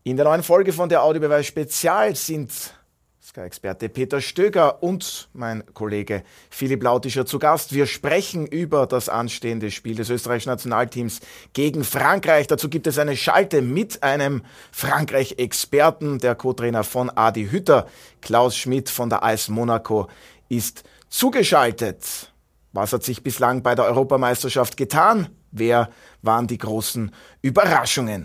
In der neuen Folge von der Audiobeweis Spezial sind Sky-Experte Peter Stöger und mein Kollege Philipp Lautischer zu Gast. Wir sprechen über das anstehende Spiel des österreichischen Nationalteams gegen Frankreich. Dazu gibt es eine Schalte mit einem Frankreich-Experten. Der Co-Trainer von Adi Hütter, Klaus Schmidt von der AS Monaco, ist zugeschaltet. Was hat sich bislang bei der Europameisterschaft getan? Wer waren die großen Überraschungen?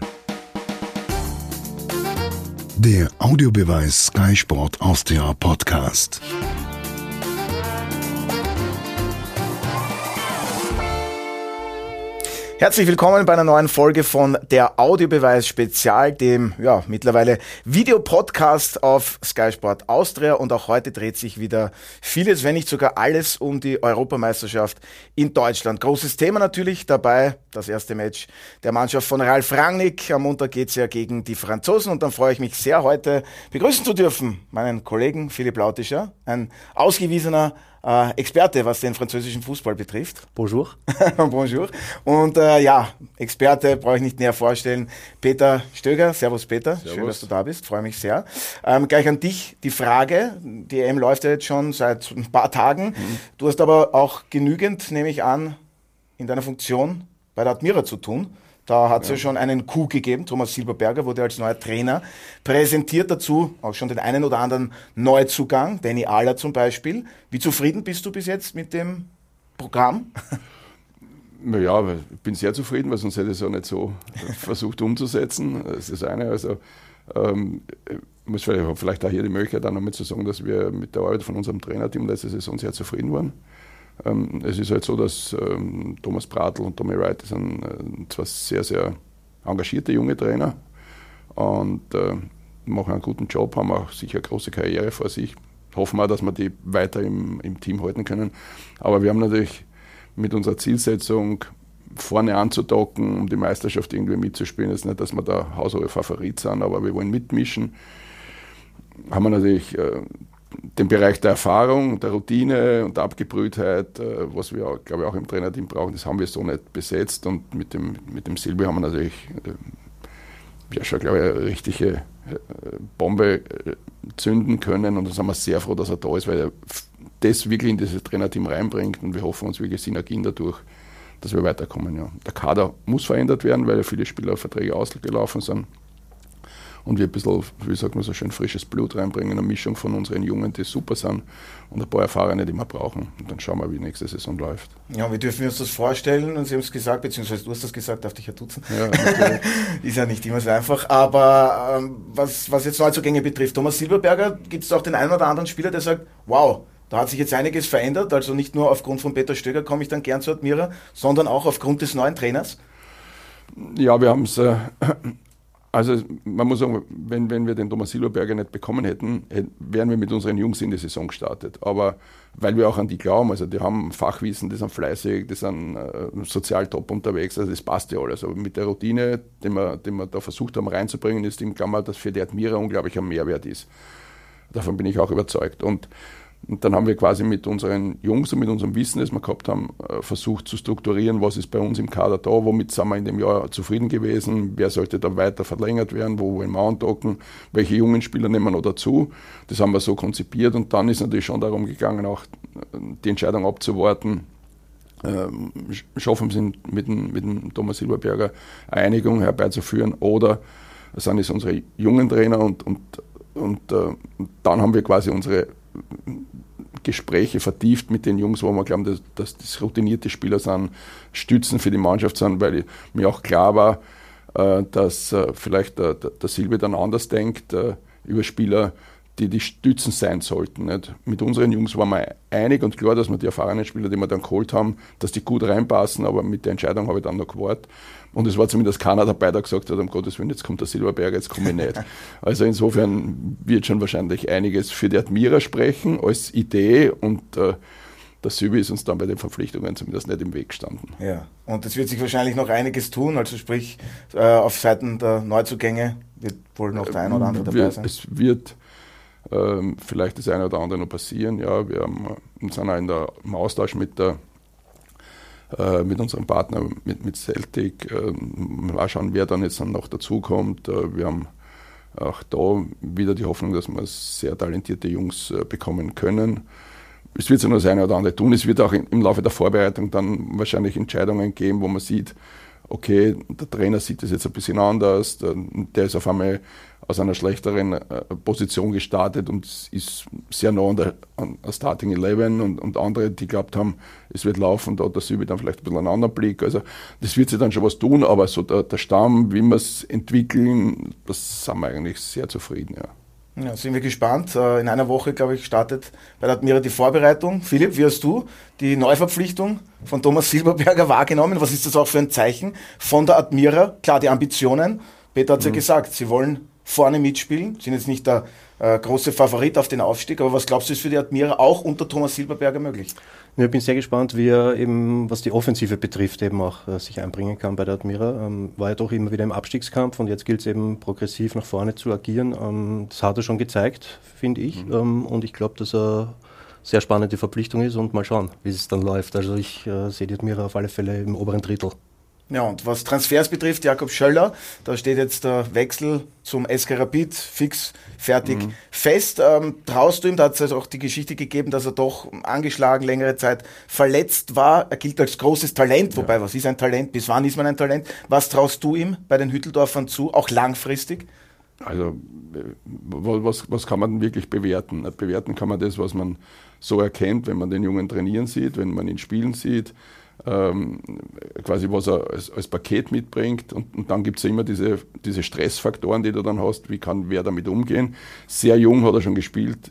Der Audiobeweis Sky Sport Austria Podcast. Herzlich willkommen bei einer neuen Folge von der Audiobeweis Spezial, dem mittlerweile Videopodcast auf Sky Sport Austria. Und auch heute dreht sich wieder vieles, wenn nicht sogar alles, um die Europameisterschaft in Deutschland. Großes Thema natürlich dabei, das erste Match der Mannschaft von Ralf Rangnick. Am Montag geht's ja gegen die Franzosen und dann freue ich mich sehr, heute begrüßen zu dürfen meinen Kollegen Philipp Lautischer, ein ausgewiesener Experte, was den französischen Fußball betrifft. Bonjour. Bonjour. Und Experte brauche ich nicht näher vorstellen. Peter Stöger. Servus Peter. Servus. Schön, dass du da bist. Freue mich sehr. Gleich an dich die Frage. Die EM läuft ja jetzt schon seit ein paar Tagen. Du hast aber auch genügend, nehme ich an, in deiner Funktion bei der Admira zu tun. Da hat es ja schon einen Coup gegeben. Thomas Silberberger wurde als neuer Trainer präsentiert, dazu auch schon den einen oder anderen Neuzugang, Danny Aller zum Beispiel. Wie zufrieden bist du bis jetzt mit dem Programm? Naja, ich bin sehr zufrieden, weil sonst hätte ich es auch nicht so versucht umzusetzen. Das ist das eine. Also muss vielleicht auch hier die Möglichkeit dann noch mit zu sagen, dass wir mit der Arbeit von unserem Trainerteam letzte Saison sehr zufrieden waren. Es ist halt so, dass Thomas Bratl und Tommy Wright sind zwei sehr, sehr engagierte junge Trainer und machen einen guten Job, haben auch sicher eine große Karriere vor sich. Hoffen wir, dass wir die weiter im Team halten können. Aber wir haben natürlich mit unserer Zielsetzung vorne anzudocken, um die Meisterschaft irgendwie mitzuspielen. Es ist nicht, dass wir da haushohe Favorit sind, aber wir wollen mitmischen. Haben wir natürlich den Bereich der Erfahrung, der Routine und der Abgebrühtheit, was wir, glaube ich, auch im Trainerteam brauchen, das haben wir so nicht besetzt. Und mit dem Silbi haben wir natürlich schon, glaube ich, eine richtige Bombe zünden können. Und da sind wir sehr froh, dass er da ist, weil er das wirklich in dieses Trainerteam reinbringt. Und wir hoffen uns wirklich Synergien dadurch, dass wir weiterkommen. Ja. Der Kader muss verändert werden, weil viele Spielerverträge ausgelaufen sind. Und wir ein bisschen, wie sagt man so schön, frisches Blut reinbringen, eine Mischung von unseren Jungen, die super sind, und ein paar Erfahrene, die wir brauchen. Und dann schauen wir, wie die nächste Saison läuft. Ja, wie dürfen wir uns das vorstellen? Und Sie haben es gesagt, beziehungsweise du hast das gesagt, darf dich ja duzen. Ja, ist ja nicht immer so einfach. Aber was jetzt Neuzugänge betrifft, Thomas Silberberger, gibt es auch den einen oder anderen Spieler, der sagt, wow, da hat sich jetzt einiges verändert. Also nicht nur aufgrund von Peter Stöger komme ich dann gern zu Admira, sondern auch aufgrund des neuen Trainers? Ja, wir haben es... Also man muss sagen, wenn wir den Thomas Silberberger nicht bekommen hätten, wären wir mit unseren Jungs in die Saison gestartet. Aber weil wir auch an die glauben, also die haben Fachwissen, die sind fleißig, die sind sozial top unterwegs, also das passt ja alles. Aber mit der Routine, die wir da versucht haben reinzubringen, ist im Klammer, dass für die Admira unglaublich ein Mehrwert ist. Davon bin ich auch überzeugt. Und dann haben wir quasi mit unseren Jungs und mit unserem Wissen, das wir gehabt haben, versucht zu strukturieren, was ist bei uns im Kader da, womit sind wir in dem Jahr zufrieden gewesen, wer sollte da weiter verlängert werden, wo wollen wir andocken, welche jungen Spieler nehmen wir noch dazu. Das haben wir so konzipiert und dann ist natürlich schon darum gegangen, auch die Entscheidung abzuwarten. Schaffen wir es mit dem Thomas Silberberger eine Einigung herbeizuführen oder sind es unsere jungen Trainer und dann haben wir quasi unsere Gespräche vertieft mit den Jungs, wo wir glauben, dass das routinierte Spieler sind, Stützen für die Mannschaft sind, weil mir auch klar war, dass vielleicht der Silbi dann anders denkt über Spieler, die Stützen sein sollten. Nicht? Mit unseren Jungs waren wir einig und klar, dass wir die erfahrenen Spieler, die wir dann geholt haben, dass die gut reinpassen, aber mit der Entscheidung habe ich dann noch gewartet. Und es war zumindest keiner dabei, der gesagt hat, um Gottes Willen, jetzt kommt der Silberberger, jetzt komme ich nicht. Also insofern wird schon wahrscheinlich einiges für die Admira sprechen als Idee und der Silbi ist uns dann bei den Verpflichtungen zumindest nicht im Weg gestanden. Ja, und es wird sich wahrscheinlich noch einiges tun, also sprich auf Seiten der Neuzugänge wird wohl noch der ein oder andere dabei sein. Es wird vielleicht das eine oder andere noch passieren. Ja, wir sind auch im Austausch mit unserem Partner, mit Celtic. Mal schauen, wer dann jetzt noch dazukommt. Wir haben auch da wieder die Hoffnung, dass wir sehr talentierte Jungs bekommen können. Es wird so nur das eine oder andere tun. Es wird auch im Laufe der Vorbereitung dann wahrscheinlich Entscheidungen geben, wo man sieht, okay, der Trainer sieht das jetzt ein bisschen anders, der ist auf einmal aus einer schlechteren Position gestartet und ist sehr nah an der Starting 11 und andere, die glaubt haben, es wird laufen, da hat der Sübi dann vielleicht ein bisschen einen anderen Blick. Also das wird sich dann schon was tun, aber so der Stamm, wie wir es entwickeln, das sind wir eigentlich sehr zufrieden, ja. Ja, sind wir gespannt. In einer Woche, glaube ich, startet bei der Admira die Vorbereitung. Philipp, wie hast du die Neuverpflichtung von Thomas Silberberger wahrgenommen? Was ist das auch für ein Zeichen von der Admira? Klar, die Ambitionen. Peter hat es ja gesagt, sie wollen vorne mitspielen, sind jetzt nicht der große Favorit auf den Aufstieg, aber was glaubst du, ist für die Admira auch unter Thomas Silberberger möglich? Ich bin sehr gespannt, wie er eben, was die Offensive betrifft, eben auch sich einbringen kann bei der Admira. War ja doch immer wieder im Abstiegskampf und jetzt gilt es eben progressiv nach vorne zu agieren. Das hat er schon gezeigt, finde ich. Und ich glaube, dass er sehr spannende Verpflichtung ist und mal schauen, wie es dann läuft. Also ich sehe die Admira auf alle Fälle im oberen Drittel. Ja, und was Transfers betrifft, Jakob Schöller, da steht jetzt der Wechsel zum SK Rapid fix, fertig, fest. Traust du ihm, da hat es also auch die Geschichte gegeben, dass er doch angeschlagen, längere Zeit verletzt war. Er gilt als großes Talent, wobei, was ist ein Talent, bis wann ist man ein Talent? Was traust du ihm bei den Hütteldorfern zu, auch langfristig? Also, was kann man denn wirklich bewerten? Bewerten kann man das, was man so erkennt, wenn man den Jungen trainieren sieht, wenn man ihn spielen sieht. Quasi was er als Paket mitbringt und dann gibt es ja immer diese Stressfaktoren, die du dann hast, wie kann wer damit umgehen. Sehr jung hat er schon gespielt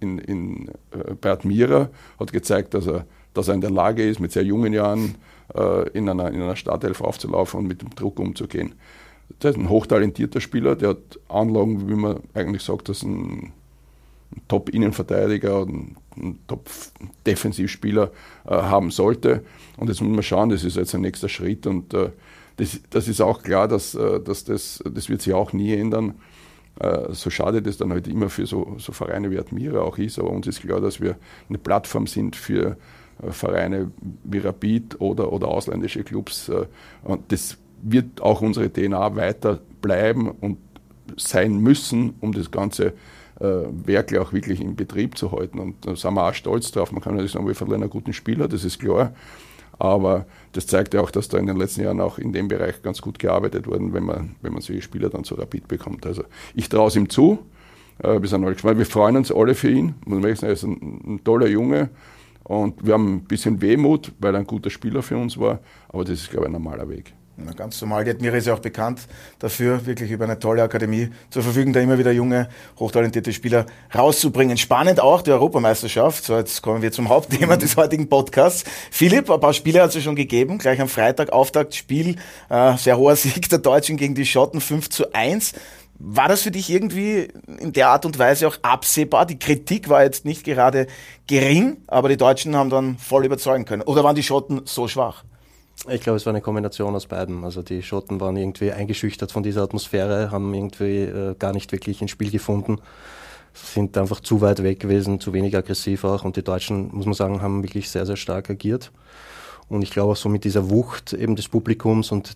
bei Admira, hat gezeigt, dass er in der Lage ist, mit sehr jungen Jahren in einer Startelf aufzulaufen und mit dem Druck umzugehen. Der ist ein hochtalentierter Spieler, der hat Anlagen, wie man eigentlich sagt, dass ein Top-Innenverteidiger und ein Top-Defensivspieler haben sollte. Und jetzt muss man schauen, das ist jetzt ein nächster Schritt. Und das ist auch klar, dass das wird sich auch nie ändern. So schade das dann halt immer für so Vereine wie Admira auch ist. Aber uns ist klar, dass wir eine Plattform sind für Vereine wie Rapid oder ausländische Clubs. Und das wird auch unsere DNA weiter bleiben und sein müssen, um das Ganze Werke auch wirklich in Betrieb zu halten. Und da sind wir auch stolz drauf. Man kann natürlich sagen, wir verlieren einen guten Spieler, das ist klar. Aber das zeigt ja auch, dass da in den letzten Jahren auch in dem Bereich ganz gut gearbeitet wurde, wenn man solche Spieler dann zu Rapid bekommt. Also ich traue es ihm zu. Wir sind alle gespannt. Wir freuen uns alle für ihn. Muss man sagen, er ist ein toller Junge. Und wir haben ein bisschen Wehmut, weil er ein guter Spieler für uns war. Aber das ist, glaube ich, ein normaler Weg. Na, ganz normal. Die Admira ist ja auch bekannt dafür, wirklich über eine tolle Akademie zu verfügen, da immer wieder junge, hochtalentierte Spieler rauszubringen. Spannend auch die Europameisterschaft. So, jetzt kommen wir zum Hauptthema des heutigen Podcasts. Philipp, ein paar Spiele hat es ja schon gegeben. Gleich am Freitag, Auftaktspiel, sehr hoher Sieg der Deutschen gegen die Schotten, 5:1. War das für dich irgendwie in der Art und Weise auch absehbar? Die Kritik war jetzt nicht gerade gering, aber die Deutschen haben dann voll überzeugen können. Oder waren die Schotten so schwach? Ich glaube, es war eine Kombination aus beiden. Also die Schotten waren irgendwie eingeschüchtert von dieser Atmosphäre, haben irgendwie gar nicht wirklich ins Spiel gefunden, sind einfach zu weit weg gewesen, zu wenig aggressiv auch. Und die Deutschen, muss man sagen, haben wirklich sehr, sehr stark agiert. Und ich glaube auch so mit dieser Wucht eben des Publikums und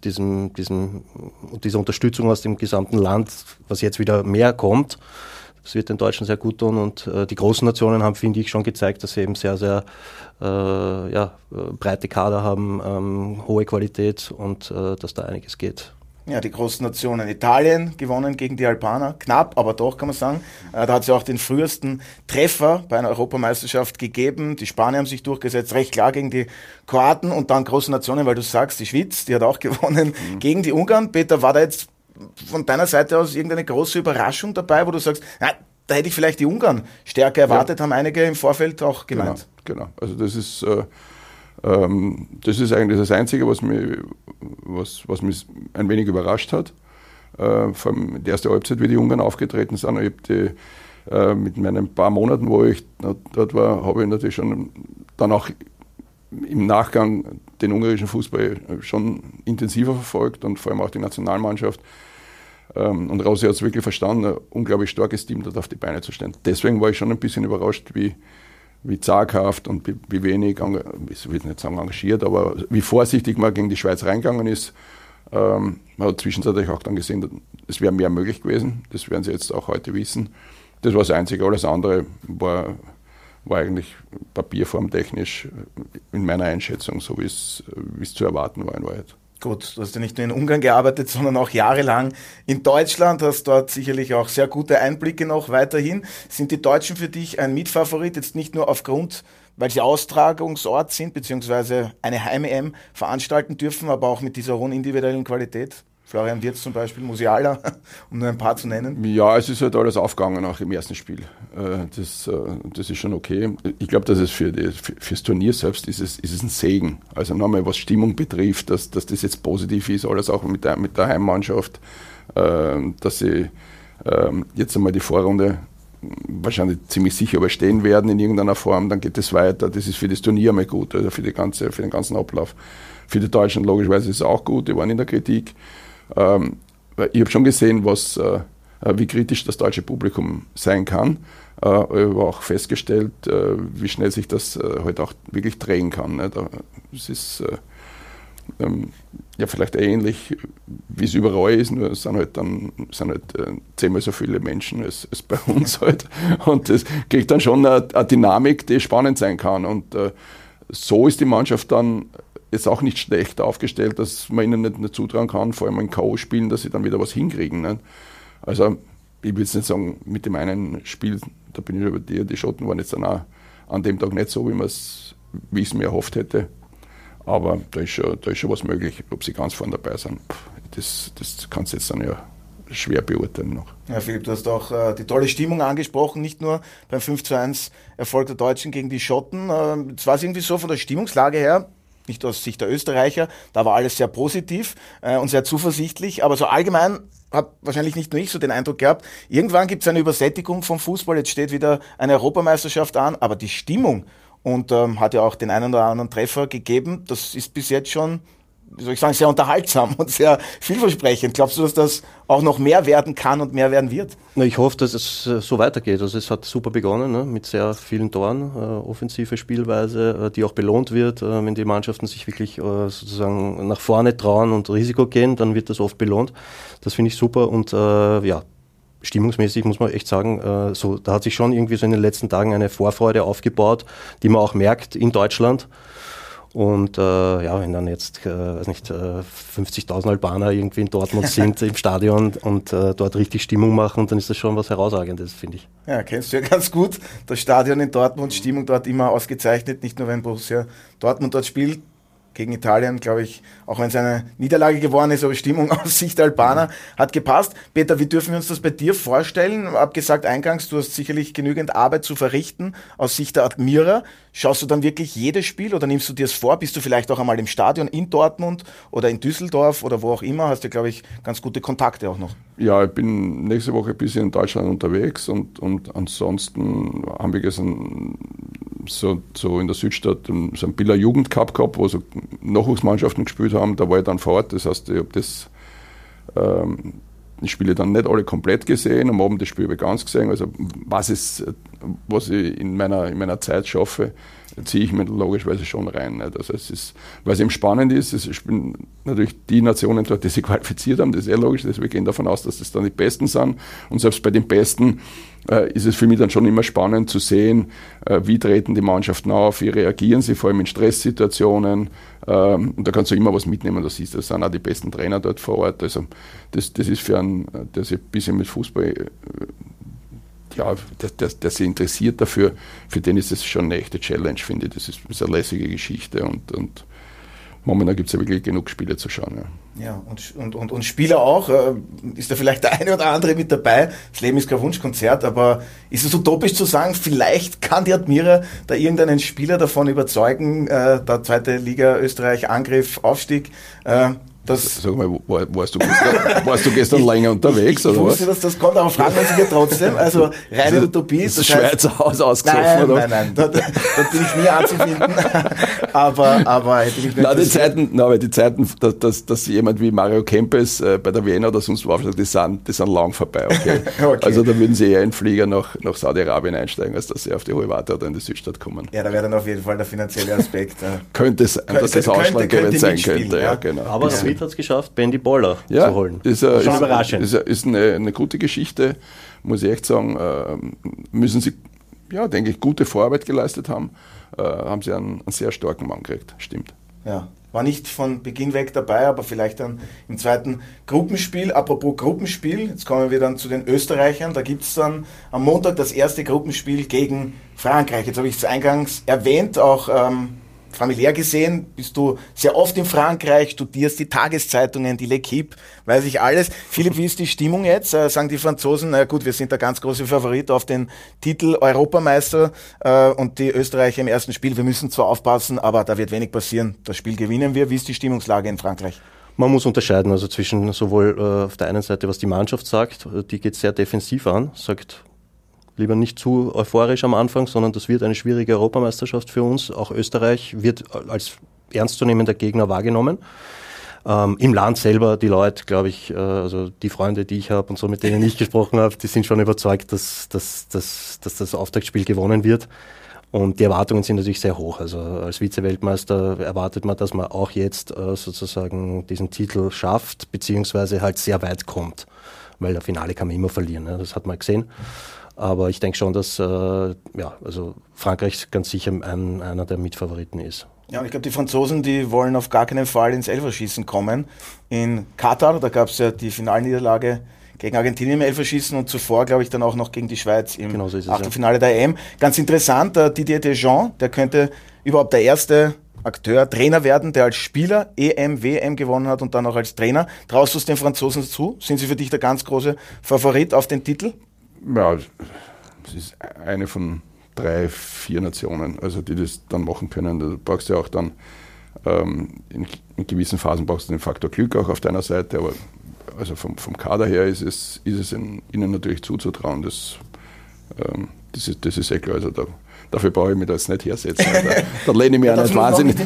dieser Unterstützung aus dem gesamten Land, was jetzt wieder mehr kommt, das wird den Deutschen sehr gut tun. Und die großen Nationen haben, finde ich, schon gezeigt, dass sie eben sehr, sehr breite Kader haben, hohe Qualität und dass da einiges geht. Ja, die großen Nationen. Italien gewonnen gegen die Albaner, knapp, aber doch kann man sagen. Da hat es ja auch den frühesten Treffer bei einer Europameisterschaft gegeben. Die Spanier haben sich durchgesetzt, recht klar gegen die Kroaten und dann große Nationen, weil du sagst, die Schweiz, die hat auch gewonnen gegen die Ungarn. Peter, war da jetzt von deiner Seite aus irgendeine große Überraschung dabei, wo du sagst, na, da hätte ich vielleicht die Ungarn stärker erwartet, haben einige im Vorfeld auch gemeint. Genau. Also das ist eigentlich das Einzige, was mich ein wenig überrascht hat. Vor allem die erste Halbzeit, wie die Ungarn aufgetreten sind. Ich habe mit meinen paar Monaten, wo ich dort war, habe ich natürlich schon dann auch im Nachgang den ungarischen Fußball schon intensiver verfolgt und vor allem auch die Nationalmannschaft. Und Rossi hat es wirklich verstanden, ein unglaublich starkes Team dort auf die Beine zu stellen. Deswegen war ich schon ein bisschen überrascht, wie zaghaft und wie wenig, ich will nicht sagen engagiert, aber wie vorsichtig man gegen die Schweiz reingegangen ist. Man hat zwischenzeitlich auch dann gesehen, es wäre mehr möglich gewesen. Das werden sie jetzt auch heute wissen. Das war das Einzige. Alles andere war eigentlich papierformtechnisch in meiner Einschätzung, so wie es zu erwarten war in Wahrheit. Gut, du hast ja nicht nur in Ungarn gearbeitet, sondern auch jahrelang in Deutschland, hast dort sicherlich auch sehr gute Einblicke noch weiterhin. Sind die Deutschen für dich ein Mitfavorit, jetzt nicht nur aufgrund, weil sie Austragungsort sind, beziehungsweise eine Heim-EM veranstalten dürfen, aber auch mit dieser hohen individuellen Qualität? Florian Wirtz zum Beispiel, Musiala, um nur ein paar zu nennen. Ja, es ist halt alles aufgegangen auch im ersten Spiel. Das ist schon okay. Ich glaube, dass es fürs Turnier selbst ist es ein Segen. Also nochmal, was Stimmung betrifft, dass das jetzt positiv ist, alles auch mit der Heimmannschaft, dass sie jetzt einmal die Vorrunde wahrscheinlich ziemlich sicher überstehen werden in irgendeiner Form, dann geht es weiter. Das ist für das Turnier mal gut, also für den ganzen Ablauf. Für die Deutschen logischerweise ist es auch gut, die waren in der Kritik. Ich habe schon gesehen, wie kritisch das deutsche Publikum sein kann. Ich habe auch festgestellt, wie schnell sich das halt auch wirklich drehen kann. Es ist ja vielleicht ähnlich, wie es überall ist, nur es sind halt 10-mal so viele Menschen als bei uns halt. Und das kriegt dann schon eine Dynamik, die spannend sein kann. Und so ist die Mannschaft dann jetzt auch nicht schlecht aufgestellt, dass man ihnen nicht zutrauen kann, vor allem in K.O.-Spielen, dass sie dann wieder was hinkriegen. Ne? Also ich will jetzt nicht sagen, mit dem einen Spiel, da bin ich über dir, die Schotten waren jetzt dann auch an dem Tag nicht so, wie ich es mir erhofft hätte. Aber da ist schon was möglich, ob sie ganz vorne dabei sind. Das kannst du jetzt dann ja schwer beurteilen noch. Ja, Philipp, du hast auch die tolle Stimmung angesprochen, nicht nur beim 5:1 Erfolg der Deutschen gegen die Schotten. Es war irgendwie so von der Stimmungslage her, nicht aus Sicht der Österreicher, da war alles sehr positiv und sehr zuversichtlich, aber so allgemein habe wahrscheinlich nicht nur ich so den Eindruck gehabt, irgendwann gibt es eine Übersättigung vom Fußball, jetzt steht wieder eine Europameisterschaft an, aber die Stimmung und hat ja auch den einen oder anderen Treffer gegeben, das ist bis jetzt schon, wie soll ich sagen, sehr unterhaltsam und sehr vielversprechend. Glaubst du, dass das auch noch mehr werden kann und mehr werden wird? Na, ich hoffe, dass es so weitergeht. Also es hat super begonnen, ne, mit sehr vielen Toren, offensive Spielweise, die auch belohnt wird. Wenn die Mannschaften sich wirklich sozusagen nach vorne trauen und Risiko gehen, dann wird das oft belohnt. Das finde ich super und ja, stimmungsmäßig muss man echt sagen, da hat sich schon irgendwie so in den letzten Tagen eine Vorfreude aufgebaut, die man auch merkt in Deutschland. Und ja, wenn dann jetzt, 50.000 Albaner irgendwie in Dortmund sind im Stadion und dort richtig Stimmung machen, dann ist das schon was Herausragendes, finde ich. Ja, kennst du ja ganz gut. Das Stadion in Dortmund, Stimmung dort immer ausgezeichnet, nicht nur wenn Borussia Dortmund dort spielt. Gegen Italien, glaube ich, auch wenn es eine Niederlage geworden ist, aber Stimmung aus Sicht der Albaner hat gepasst. Peter, wie dürfen wir uns das bei dir vorstellen? Abgesagt eingangs, du hast sicherlich genügend Arbeit zu verrichten aus Sicht der Admira. Schaust du dann wirklich jedes Spiel oder nimmst du dir es vor? Bist du vielleicht auch einmal im Stadion in Dortmund oder in Düsseldorf oder wo auch immer? Hast du, glaube ich, ganz gute Kontakte auch noch. Ja, ich bin nächste Woche ein bisschen in Deutschland unterwegs und ansonsten haben wir gestern so in der Südstadt so einen Biller Jugendcup gehabt, wo so Nachwuchsmannschaften gespielt haben. Da war ich dann vor Ort. Das heißt, ich habe die Spiele dann nicht alle komplett gesehen. Am Abend das Spiel habe ich ganz gesehen. Also was ich in meiner Zeit schaffe, ziehe ich mir logischerweise schon rein. Also es ist, weil es eben spannend ist, es spielen natürlich die Nationen dort, die sich qualifiziert haben, das ist logisch, wir gehen davon aus, dass das dann die Besten sind. Und selbst bei den Besten ist es für mich dann schon immer spannend zu sehen, wie treten die Mannschaften auf, wie reagieren sie, vor allem in Stresssituationen. Und da kannst du immer was mitnehmen, das sind auch die besten Trainer dort vor Ort. Also das ist für einen, der sich ein bisschen mit Fußball der sich interessiert dafür, für den ist das schon eine echte Challenge, finde ich. Das ist eine lässige Geschichte und momentan gibt es ja wirklich genug Spiele zu schauen. Ja, und Spieler auch. Ist da vielleicht der eine oder andere mit dabei? Das Leben ist kein Wunschkonzert, aber ist es utopisch zu sagen, vielleicht kann die Admira da irgendeinen Spieler davon überzeugen, der zweite Liga Österreich, Angriff, Aufstieg, Sag mal, warst du gestern länger unterwegs? Ich wusste, dass das kommt, aber fragen wir sich ja trotzdem. Also reine Utopie. Ist das Schweizer Haus ausgesoffen? Nein, da bin ich nie anzufinden. aber hätte ich nicht die Zeiten, dass jemand wie Mario Kempes bei der Vienna oder sonst wo aufsteigt, die sind lang vorbei. Okay? Okay. Also da würden sie eher in Flieger nach Saudi-Arabien einsteigen, als dass sie auf die Hohe-Warte oder in die Südstadt kommen. Ja, da wäre dann auf jeden Fall der finanzielle Aspekt. Könnte es sein, dass das ausschlaggebend sein könnte. Ja, genau. Aber Madrid hat es geschafft, Bendy Boller zu holen. Ist schon überraschend. Ist eine gute Geschichte, muss ich echt sagen. Müssen sie, denke ich, gute Vorarbeit geleistet haben. Haben sie einen sehr starken Mann gekriegt, stimmt. Ja, war nicht von Beginn weg dabei, aber vielleicht dann im zweiten Gruppenspiel. Apropos Gruppenspiel, jetzt kommen wir dann zu den Österreichern. Da gibt es dann am Montag das erste Gruppenspiel gegen Frankreich. Jetzt habe ich es eingangs erwähnt, auch familiär gesehen bist du sehr oft in Frankreich, studierst die Tageszeitungen, die L'Equipe, weiß ich alles. Philipp, wie ist die Stimmung jetzt? Sagen die Franzosen, na gut, wir sind der ganz große Favorit auf den Titel Europameister und die Österreicher im ersten Spiel, wir müssen zwar aufpassen, aber da wird wenig passieren. Das Spiel gewinnen wir. Wie ist die Stimmungslage in Frankreich? Man muss unterscheiden, also zwischen sowohl auf der einen Seite, was die Mannschaft sagt, die geht sehr defensiv an, sagt lieber nicht zu euphorisch am Anfang, sondern das wird eine schwierige Europameisterschaft für uns. Auch Österreich wird als ernstzunehmender Gegner wahrgenommen. Im Land selber, die Leute, glaube ich, also die Freunde, die ich habe und so, mit denen ich gesprochen habe, die sind schon überzeugt, dass das Auftaktspiel gewonnen wird. Und die Erwartungen sind natürlich sehr hoch. Also als Vize-Weltmeister erwartet man, dass man auch jetzt sozusagen diesen Titel schafft, beziehungsweise halt sehr weit kommt. Weil das Finale kann man immer verlieren, ne? Das hat man gesehen. Aber ich denke schon, dass also Frankreich ganz sicher einer der Mitfavoriten ist. Ja, und ich glaube, die Franzosen, die wollen auf gar keinen Fall ins Elferschießen kommen. In Katar, da gab es ja die Finalniederlage gegen Argentinien im Elferschießen und zuvor, glaube ich, dann auch noch gegen die Schweiz im Achtelfinale der EM. Ganz interessant, Didier Deschamps, der könnte überhaupt der erste Akteur, Trainer werden, der als Spieler EM, WM gewonnen hat und dann auch als Trainer. Traust du es den Franzosen zu? Sind sie für dich der ganz große Favorit auf den Titel? Ja, es ist eine von 3, 4 Nationen, also die das dann machen können. Du brauchst ja auch dann in gewissen Phasen brauchst du den Faktor Glück auch auf deiner Seite, aber also vom Kader her ist es ihnen natürlich zuzutrauen. Das ist eh klar. Also dafür brauche ich mich da jetzt nicht hersetzen. Da lehne ich mich auch nicht wahnsinnig.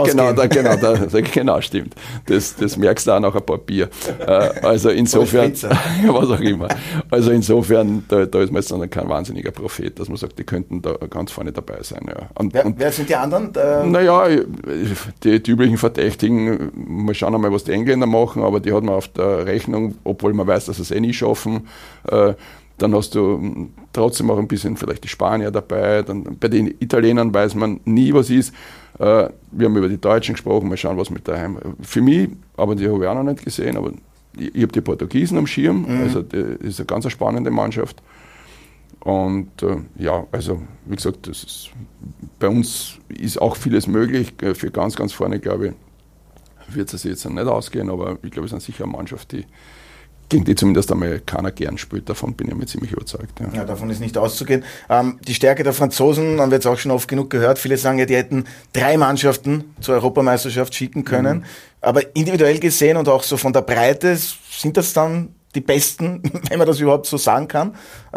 Genau, stimmt. Das merkst du auch nach ein paar Bier. Also insofern, was auch immer. Also insofern, da ist man jetzt dann kein wahnsinniger Prophet, dass man sagt, die könnten da ganz vorne dabei sein. Ja. Wer sind die anderen? Naja, die üblichen Verdächtigen, mal schauen einmal, was die Engländer machen, aber die hat man auf der Rechnung, obwohl man weiß, dass sie es eh nie schaffen. Dann hast du trotzdem auch ein bisschen vielleicht die Spanier dabei. Dann bei den Italienern weiß man nie, was ist. Wir haben über die Deutschen gesprochen, mal schauen, was mit daheim. Für mich, aber die habe ich auch noch nicht gesehen, aber ich habe die Portugiesen am Schirm. Also das ist eine ganz spannende Mannschaft. Und also wie gesagt, bei uns ist auch vieles möglich. Für ganz, ganz vorne, glaube ich, wird es jetzt nicht ausgehen, aber ich glaube, es ist sicher eine Mannschaft, gegen die zumindest einmal keiner gern spielt. Davon bin ich mir ziemlich überzeugt. Ja, davon ist nicht auszugehen. Die Stärke der Franzosen haben wir jetzt auch schon oft genug gehört. Viele sagen ja, die hätten 3 Mannschaften zur Europameisterschaft schicken können. Aber individuell gesehen und auch so von der Breite, sind das dann die Besten, wenn man das überhaupt so sagen kann?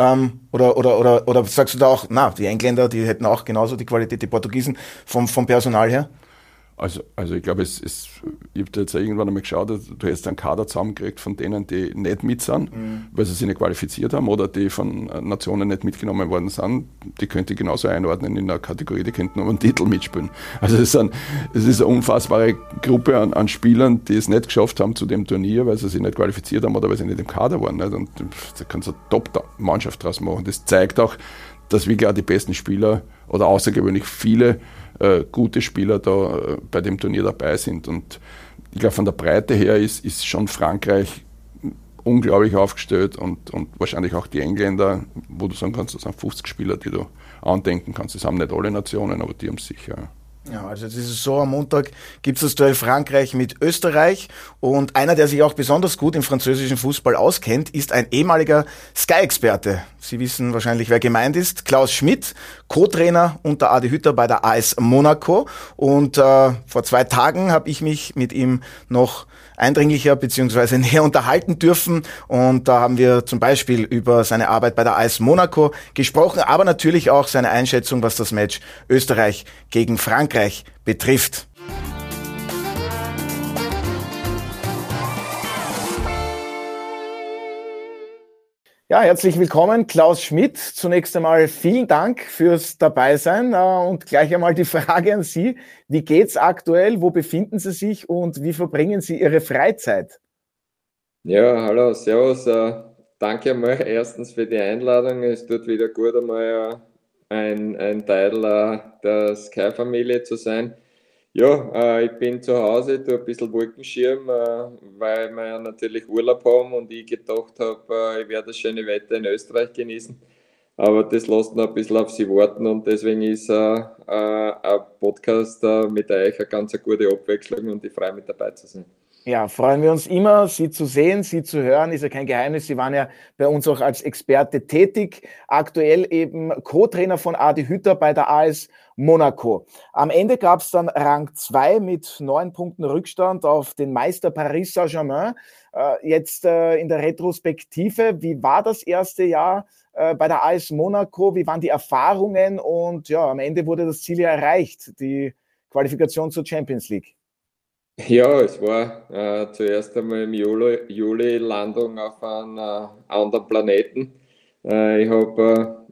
Oder sagst du da auch, die Engländer, die hätten auch genauso die Qualität, die Portugiesen vom Personal her? Also ich glaube, ich habe jetzt irgendwann einmal geschaut, du hast einen Kader zusammengekriegt von denen, die nicht mit sind, weil sie sich nicht qualifiziert haben oder die von Nationen nicht mitgenommen worden sind. Die könnte ich genauso einordnen in einer Kategorie, die könnten um einen Titel mitspielen. Also es ist eine unfassbare Gruppe an Spielern, die es nicht geschafft haben zu dem Turnier, weil sie sich nicht qualifiziert haben oder weil sie nicht im Kader waren. Nicht? Und da kannst du eine Top-Mannschaft draus machen. Das zeigt auch, dass wirklich auch die besten Spieler oder außergewöhnlich viele gute Spieler da bei dem Turnier dabei sind. Und ich glaube, von der Breite her ist schon Frankreich unglaublich aufgestellt und wahrscheinlich auch die Engländer, wo du sagen kannst, das sind 50 Spieler, die du andenken kannst. Das haben nicht alle Nationen, aber die haben es sicher. Ja, also jetzt ist es so, am Montag gibt es das Duell Frankreich mit Österreich und einer, der sich auch besonders gut im französischen Fußball auskennt, ist ein ehemaliger Sky-Experte. Sie wissen wahrscheinlich, wer gemeint ist. Klaus Schmidt, Co-Trainer unter Adi Hütter bei der AS Monaco. Und vor 2 Tagen habe ich mich mit ihm noch eindringlicher bzw. näher unterhalten dürfen. Und da haben wir zum Beispiel über seine Arbeit bei der AS Monaco gesprochen, aber natürlich auch seine Einschätzung, was das Match Österreich gegen Frankreich betrifft. Ja, herzlich willkommen, Klaus Schmidt. Zunächst einmal vielen Dank fürs Dabeisein und gleich einmal die Frage an Sie. Wie geht's aktuell? Wo befinden Sie sich und wie verbringen Sie Ihre Freizeit? Ja, hallo, servus. Danke einmal erstens für die Einladung. Es tut wieder gut, einmal ein Teil der Sky-Familie zu sein. Ja, ich bin zu Hause, tue ein bisschen Wolkenschirm, weil wir ja natürlich Urlaub haben und ich gedacht habe, ich werde das schöne Wetter in Österreich genießen. Aber das lässt noch ein bisschen auf Sie warten und deswegen ist ein Podcast mit euch eine ganz gute Abwechslung und ich freue mich dabei zu sein. Ja, freuen wir uns immer, Sie zu sehen, Sie zu hören, ist ja kein Geheimnis. Sie waren ja bei uns auch als Experte tätig, aktuell eben Co-Trainer von Adi Hütter bei der AS Monaco. Am Ende gab es dann Rang 2 mit 9 Punkten Rückstand auf den Meister Paris Saint-Germain. Jetzt in der Retrospektive, wie war das erste Jahr bei der AS Monaco? Wie waren die Erfahrungen? Und ja, am Ende wurde das Ziel ja erreicht, die Qualifikation zur Champions League. Ja, es war zuerst einmal im Juli Landung auf einem anderen Planeten. Ich habe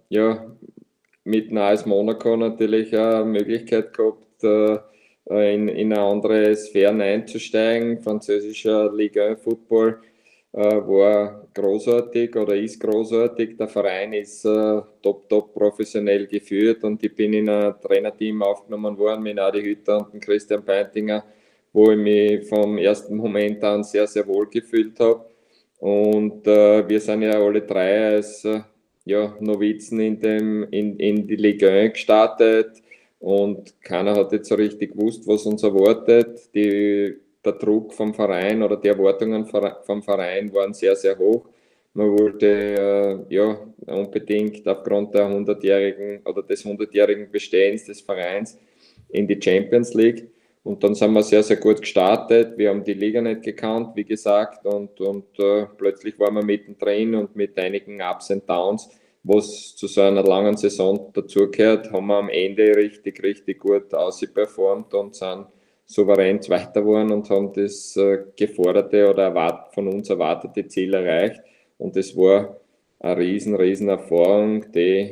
mit AS Monaco natürlich eine Möglichkeit gehabt, in eine andere Sphären einzusteigen. Französischer Ligue 1 Football war großartig oder ist großartig. Der Verein ist top professionell geführt und ich bin in ein Trainerteam aufgenommen worden mit Adi Hütter und Christian Beintinger, wo ich mich vom ersten Moment an sehr, sehr wohl gefühlt habe. Und wir sind ja alle drei als Novizen in die Ligue 1 gestartet und keiner hat jetzt so richtig gewusst, was uns erwartet. Der Druck vom Verein oder die Erwartungen vom Verein waren sehr, sehr hoch. Man wollte unbedingt aufgrund der 100-jährigen oder des 100-jährigen Bestehens des Vereins in die Champions League. Und dann sind wir sehr, sehr gut gestartet. Wir haben die Liga nicht gekannt, wie gesagt, und plötzlich waren wir mittendrin und mit einigen Ups und Downs, was zu so einer langen Saison dazugehört, haben wir am Ende richtig, richtig gut ausgeperformt und sind souverän Zweiter geworden und haben das geforderte oder von uns erwartete Ziel erreicht. Und das war eine riesen Erfahrung, die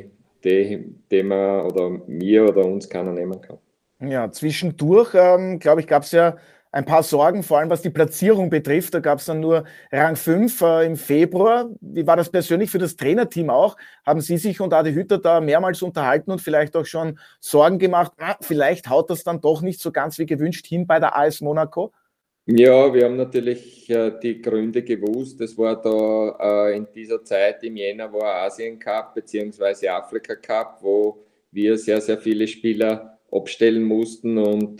man oder mir oder uns keiner nehmen kann. Ja, zwischendurch, glaube ich, gab es ja ein paar Sorgen, vor allem was die Platzierung betrifft. Da gab es dann nur Rang 5 im Februar. Wie war das persönlich für das Trainerteam auch? Haben Sie sich und Adi Hütter da mehrmals unterhalten und vielleicht auch schon Sorgen gemacht, vielleicht haut das dann doch nicht so ganz wie gewünscht hin bei der AS Monaco? Ja, wir haben natürlich die Gründe gewusst. Das war da in dieser Zeit im Jänner war Asien Cup bzw. Afrika Cup, wo wir sehr, sehr viele Spieler abstellen mussten und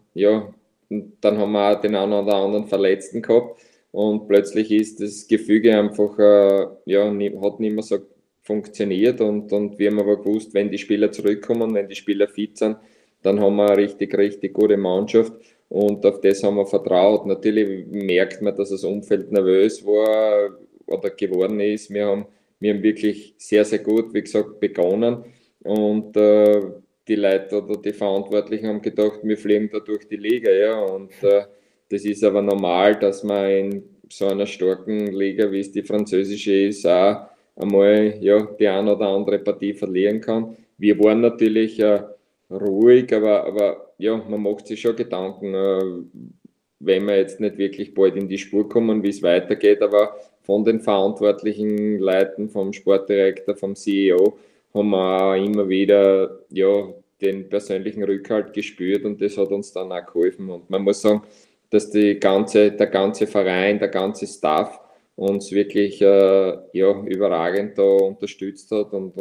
dann haben wir auch den einen oder anderen Verletzten gehabt und plötzlich ist das Gefüge einfach hat nicht mehr so funktioniert und wir haben aber gewusst, wenn die Spieler zurückkommen, wenn die Spieler fit sind, dann haben wir eine richtig, richtig gute Mannschaft und auf das haben wir vertraut. Natürlich merkt man, dass das Umfeld nervös war oder geworden ist. Wir haben wirklich sehr, sehr gut, wie gesagt, begonnen und die Leute oder die Verantwortlichen haben gedacht, wir fliegen da durch die Liga, ja, und das ist aber normal, dass man in so einer starken Liga, wie es die französische ist, auch einmal die eine oder andere Partie verlieren kann. Wir waren natürlich ruhig, aber man macht sich schon Gedanken, wenn wir jetzt nicht wirklich bald in die Spur kommen, wie es weitergeht, aber von den verantwortlichen Leuten, vom Sportdirektor, vom CEO, haben wir auch immer wieder den persönlichen Rückhalt gespürt und das hat uns dann auch geholfen. Und man muss sagen, dass der ganze Verein, der ganze Staff uns wirklich überragend da unterstützt hat und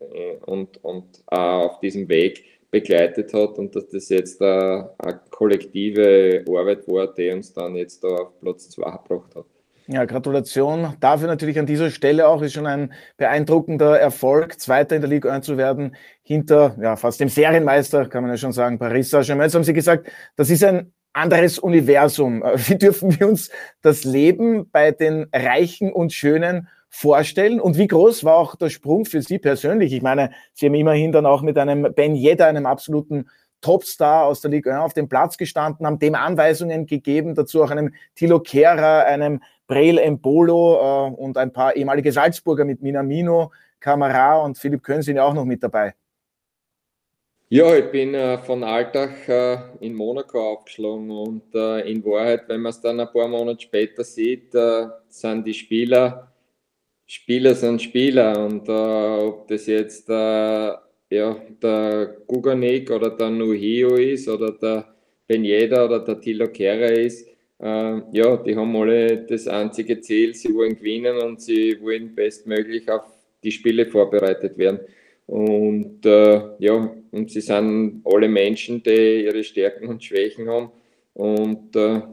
auch auf diesem Weg begleitet hat und dass das jetzt eine kollektive Arbeit war, die uns dann jetzt da auf Platz 2 gebracht hat. Ja, Gratulation dafür natürlich an dieser Stelle auch. Ist schon ein beeindruckender Erfolg, Zweiter in der Ligue 1 zu werden, hinter fast dem Serienmeister, kann man ja schon sagen, Paris Saint-Germain. Jetzt haben Sie gesagt, das ist ein anderes Universum. Wie dürfen wir uns das Leben bei den Reichen und Schönen vorstellen? Und wie groß war auch der Sprung für Sie persönlich? Ich meine, Sie haben immerhin dann auch mit einem Ben Yedder, einem absoluten Topstar aus der Ligue 1 auf dem Platz gestanden, haben dem Anweisungen gegeben, dazu auch einem Thilo Kehrer, einem Breel, Embolo und ein paar ehemalige Salzburger mit Minamino, Camara und Philipp Köhn sind ja auch noch mit dabei. Ja, ich bin von Alltag in Monaco aufgeschlagen und in Wahrheit, wenn man es dann ein paar Monate später sieht, sind die Spieler sind Spieler und ob das jetzt der Guganik oder der Nuhio ist oder der Ben Yedder oder der Thilo Kehrer ist, die haben alle das einzige Ziel, sie wollen gewinnen und sie wollen bestmöglich auf die Spiele vorbereitet werden. Und und sie sind alle Menschen, die ihre Stärken und Schwächen haben. Und da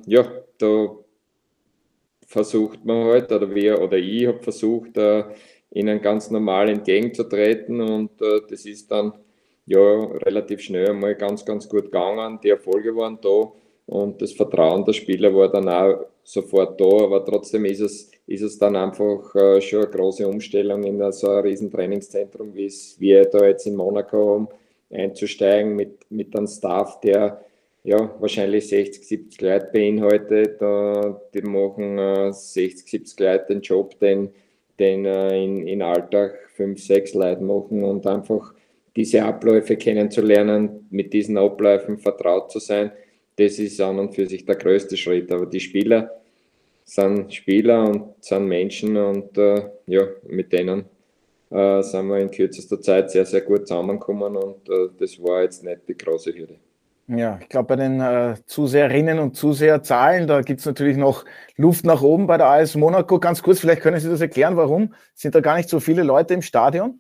versucht man halt, oder ich habe versucht, ihnen ganz normal entgegenzutreten. Und das ist dann relativ schnell einmal ganz, ganz gut gegangen. Die Erfolge waren da und das Vertrauen der Spieler war dann auch sofort da. Aber trotzdem ist es dann einfach schon eine große Umstellung in so ein riesen Trainingszentrum, wie wir da jetzt in Monaco haben, einzusteigen mit einem Staff, der wahrscheinlich 60, 70 Leute beinhaltet. Die machen 60, 70 Leute den Job, den in Alltag 5, 6 Leute machen und einfach diese Abläufe kennenzulernen, mit diesen Abläufen vertraut zu sein, das ist an und für sich der größte Schritt. Aber die Spieler sind Spieler und sind Menschen und mit denen sind wir in kürzester Zeit sehr, sehr gut zusammengekommen und das war jetzt nicht die große Hürde. Ja, ich glaube, bei den Zuseherinnen und Zuseherzahlen, da gibt es natürlich noch Luft nach oben bei der AS Monaco. Ganz kurz, vielleicht können Sie das erklären, warum? Sind da gar nicht so viele Leute im Stadion?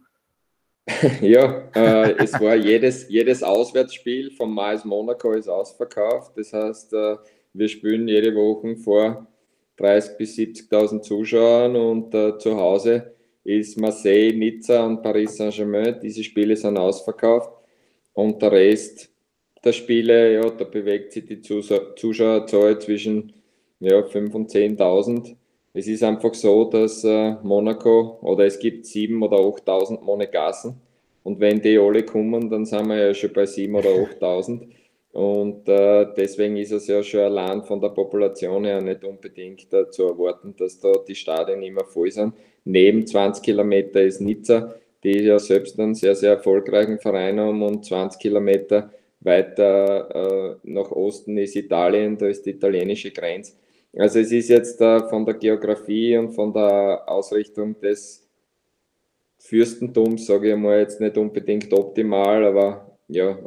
Ja, es war jedes Auswärtsspiel vom AS Monaco ist ausverkauft. Das heißt, wir spielen jede Woche vor 30.000 bis 70.000 Zuschauern und zu Hause ist Marseille, Nizza und Paris Saint-Germain. Diese Spiele sind ausverkauft und der Rest der Spiele, da bewegt sich die Zuschauerzahl zwischen 5.000 und 10.000. Es ist einfach so, dass Monaco, oder es gibt 7.000 oder 8.000 Monegassen und wenn die alle kommen, dann sind wir ja schon bei 7.000 oder 8.000 und deswegen ist es ja schon allein von der Population her nicht unbedingt zu erwarten, dass da die Stadien immer voll sind. Neben 20 Kilometer ist Nizza, die ja selbst einen sehr, sehr erfolgreichen Verein haben und 20 Kilometer weiter nach Osten ist Italien, da ist die italienische Grenze. Also es ist jetzt von der Geografie und von der Ausrichtung des Fürstentums, sage ich mal, jetzt nicht unbedingt optimal, aber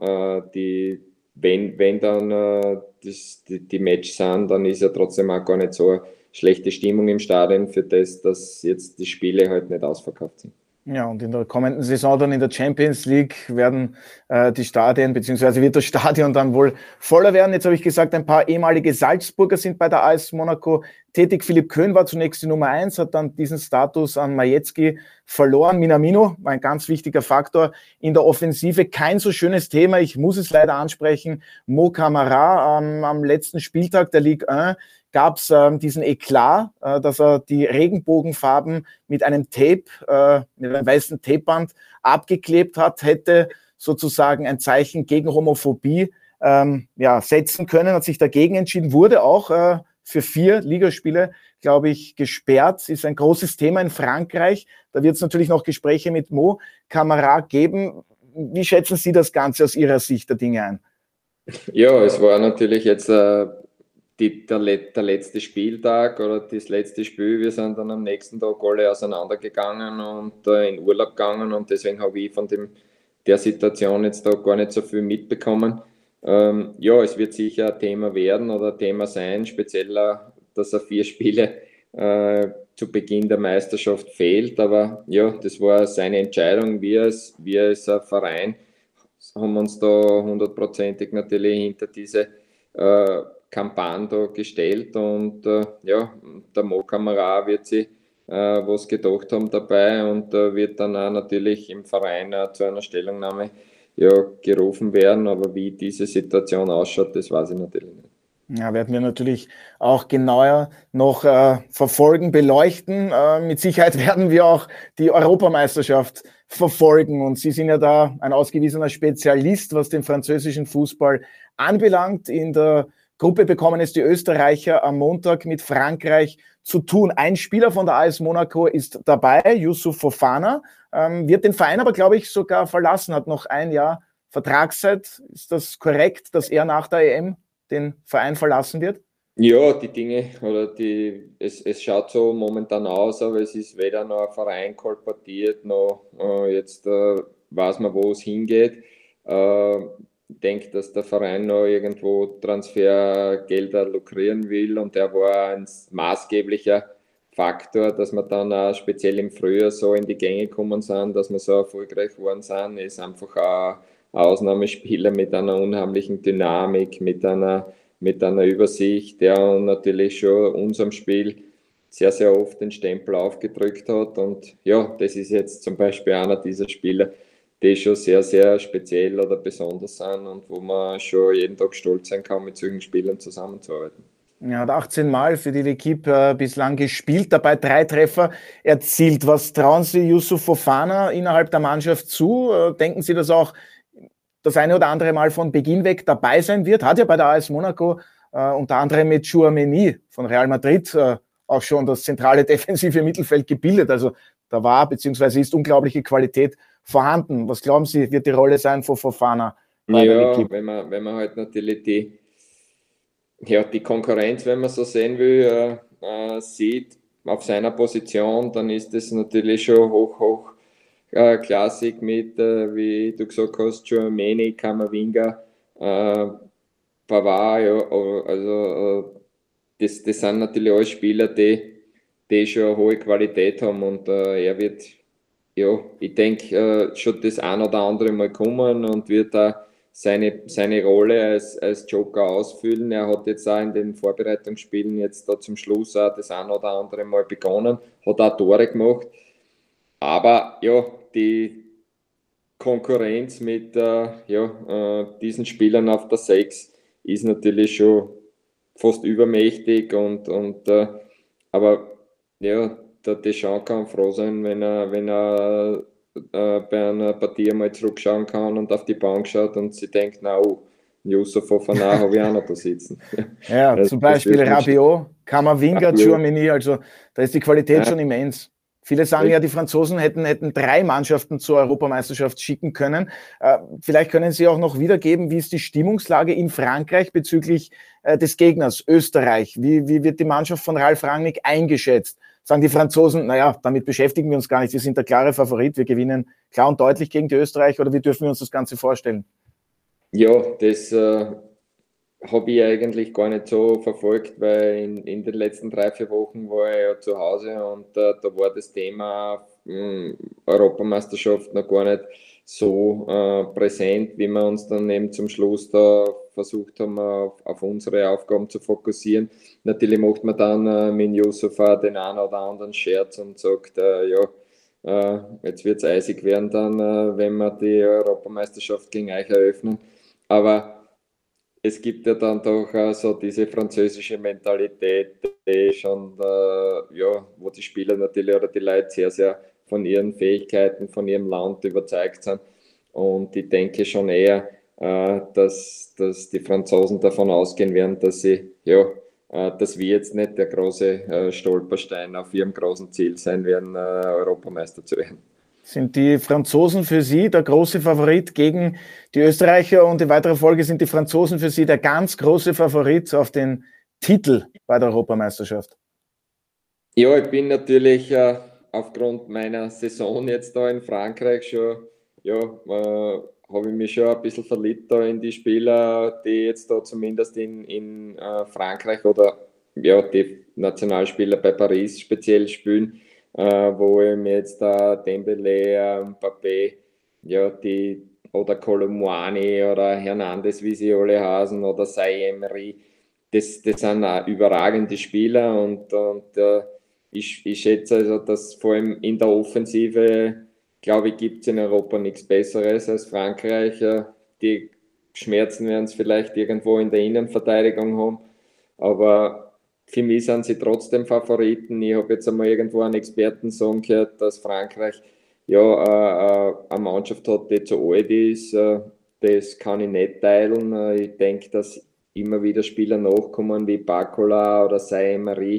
wenn dann die Match sind, dann ist ja trotzdem auch gar nicht so eine schlechte Stimmung im Stadion für das, dass jetzt die Spiele halt nicht ausverkauft sind. Ja, und in der kommenden Saison dann in der Champions League werden die Stadien, beziehungsweise wird das Stadion dann wohl voller werden. Jetzt habe ich gesagt, ein paar ehemalige Salzburger sind bei der AS Monaco tätig. Philipp Köhn war zunächst die Nummer 1, hat dann diesen Status an Majewski verloren. Minamino war ein ganz wichtiger Faktor in der Offensive. Kein so schönes Thema, ich muss es leider ansprechen. Mo Camara am letzten Spieltag der Ligue 1 gab es diesen Eklat, dass er die Regenbogenfarben mit einem Tape, mit einem weißen Tapeband abgeklebt hat, hätte sozusagen ein Zeichen gegen Homophobie setzen können, hat sich dagegen entschieden, wurde auch für 4 Ligaspiele, glaube ich, gesperrt, ist ein großes Thema in Frankreich. Da wird es natürlich noch Gespräche mit Mo Camara geben. Wie schätzen Sie das Ganze aus Ihrer Sicht der Dinge ein? Ja, es war natürlich jetzt der letzte Spieltag oder das letzte Spiel. Wir sind dann am nächsten Tag alle auseinandergegangen und in Urlaub gegangen und deswegen habe ich von der Situation jetzt da gar nicht so viel mitbekommen. Es wird sicher ein Thema werden oder ein Thema sein, speziell, dass er 4 Spiele zu Beginn der Meisterschaft fehlt, aber ja, das war seine Entscheidung. Wir als Verein haben uns da 100%ig natürlich hinter diese Kampagne da gestellt und der Mo Camara wird sich was gedacht haben dabei und wird dann auch natürlich im Verein zu einer Stellungnahme gerufen werden, aber wie diese Situation ausschaut, das weiß ich natürlich nicht. Ja, werden wir natürlich auch genauer noch verfolgen, beleuchten. Mit Sicherheit werden wir auch die Europameisterschaft verfolgen und Sie sind ja da ein ausgewiesener Spezialist, was den französischen Fußball anbelangt. In der Gruppe bekommen es die Österreicher am Montag mit Frankreich zu tun. Ein Spieler von der AS Monaco ist dabei, Youssouf Fofana, wird den Verein aber, glaube ich, sogar verlassen, hat noch ein Jahr Vertragszeit. Ist das korrekt, dass er nach der EM den Verein verlassen wird? Ja, die Dinge, oder es schaut so momentan aus, aber es ist weder noch ein Verein kolportiert, noch jetzt weiß man, wo es hingeht. Ich denke, dass der Verein noch irgendwo Transfergelder lukrieren will, und der war ein maßgeblicher Faktor, dass wir dann auch speziell im Frühjahr so in die Gänge gekommen sind, dass wir so erfolgreich geworden sind. Er ist einfach ein Ausnahmespieler mit einer unheimlichen Dynamik, mit einer Übersicht, der natürlich schon unserem Spiel sehr, sehr oft den Stempel aufgedrückt hat. Und ja, das ist jetzt zum Beispiel einer dieser Spieler, die schon sehr, sehr speziell oder besonders sind und wo man schon jeden Tag stolz sein kann, mit solchen Spielern zusammenzuarbeiten. Er hat 18 Mal für die L'Équipe bislang gespielt, dabei 3 Treffer erzielt. Was trauen Sie Youssouf Fofana innerhalb der Mannschaft zu? Denken Sie, dass auch das eine oder andere Mal von Beginn weg dabei sein wird? Hat ja bei der AS Monaco unter anderem mit Tchouaméni von Real Madrid auch schon das zentrale defensive Mittelfeld gebildet. Also da war bzw. ist unglaubliche Qualität vorhanden. Was glauben Sie, wird die Rolle sein von Fofana bei der L'Équipe? Wenn man halt natürlich die Konkurrenz, wenn man so sehen will, sieht auf seiner Position, dann ist das natürlich schon hoch Klassik mit, wie du gesagt hast, Tchouaméni, Camavinga, Pavard, ja, also das sind natürlich alle Spieler, die schon eine hohe Qualität haben, und er wird, ja, ich denke, schon das ein oder andere Mal kommen und wird da seine Rolle als Joker ausfüllen. Er hat jetzt auch in den Vorbereitungsspielen jetzt da zum Schluss auch das ein oder andere Mal begonnen, hat auch Tore gemacht. Aber ja, die Konkurrenz mit diesen Spielern auf der 6 ist natürlich schon fast übermächtig, aber ja, der Deschamps kann froh sein, wenn er bei einer Partie mal zurückschauen kann und auf die Bank schaut und sie denkt, na oh, Youssouf Fofana habe ich auch noch da sitzen. Ja, also zum Beispiel Rabiot, Camavinga, Tchouaméni, also da ist die Qualität schon immens. Viele sagen ja, die Franzosen hätten 3 Mannschaften zur Europameisterschaft schicken können. Vielleicht können Sie auch noch wiedergeben, wie ist die Stimmungslage in Frankreich bezüglich des Gegners Österreich? Wie wird die Mannschaft von Ralf Rangnick eingeschätzt? Sagen die Franzosen, naja, damit beschäftigen wir uns gar nicht, wir sind der klare Favorit, wir gewinnen klar und deutlich gegen die Österreicher, oder wie dürfen wir uns das Ganze vorstellen? Ja, das habe ich eigentlich gar nicht so verfolgt, weil in den letzten 3-4 Wochen war ich ja zu Hause, und da war das Thema Europameisterschaft noch gar nicht so präsent, wie wir uns dann eben zum Schluss da versucht haben, auf unsere Aufgaben zu fokussieren. Natürlich macht man dann mit Youssouf den einen oder anderen Scherz und sagt, jetzt wird es eisig werden dann, wenn wir die Europameisterschaft gegen euch eröffnen. Aber es gibt ja dann doch so diese französische Mentalität, die schon, wo die Spieler natürlich oder die Leute sehr, sehr von ihren Fähigkeiten, von ihrem Land überzeugt sind. Und ich denke schon eher, dass die Franzosen davon ausgehen werden, dass wir jetzt nicht der große Stolperstein auf ihrem großen Ziel sein werden, Europameister zu werden. Sind die Franzosen für Sie der große Favorit gegen die Österreicher, und in weiterer Folge sind die Franzosen für Sie der ganz große Favorit auf den Titel bei der Europameisterschaft? Ja, ich bin natürlich aufgrund meiner Saison jetzt da in Frankreich schon, habe ich mich schon ein bisschen verliebt da in die Spieler, die jetzt da zumindest in Frankreich oder die Nationalspieler bei Paris speziell spielen. Wo ich mir jetzt Dembélé, Mbappé, oder Colomboani oder Hernandez, wie sie alle heißen, oder Emery, das sind auch überragende Spieler, und ich schätze also, dass vor allem in der Offensive, glaube ich, gibt es in Europa nichts Besseres als Frankreich. Die Schmerzen werden es vielleicht irgendwo in der Innenverteidigung haben, aber für mich sind sie trotzdem Favoriten. Ich habe jetzt einmal irgendwo einen Experten sagen gehört, dass Frankreich eine Mannschaft hat, die zu alt ist. Das kann ich nicht teilen. Ich denke, dass immer wieder Spieler nachkommen wie Barcola oder Emery,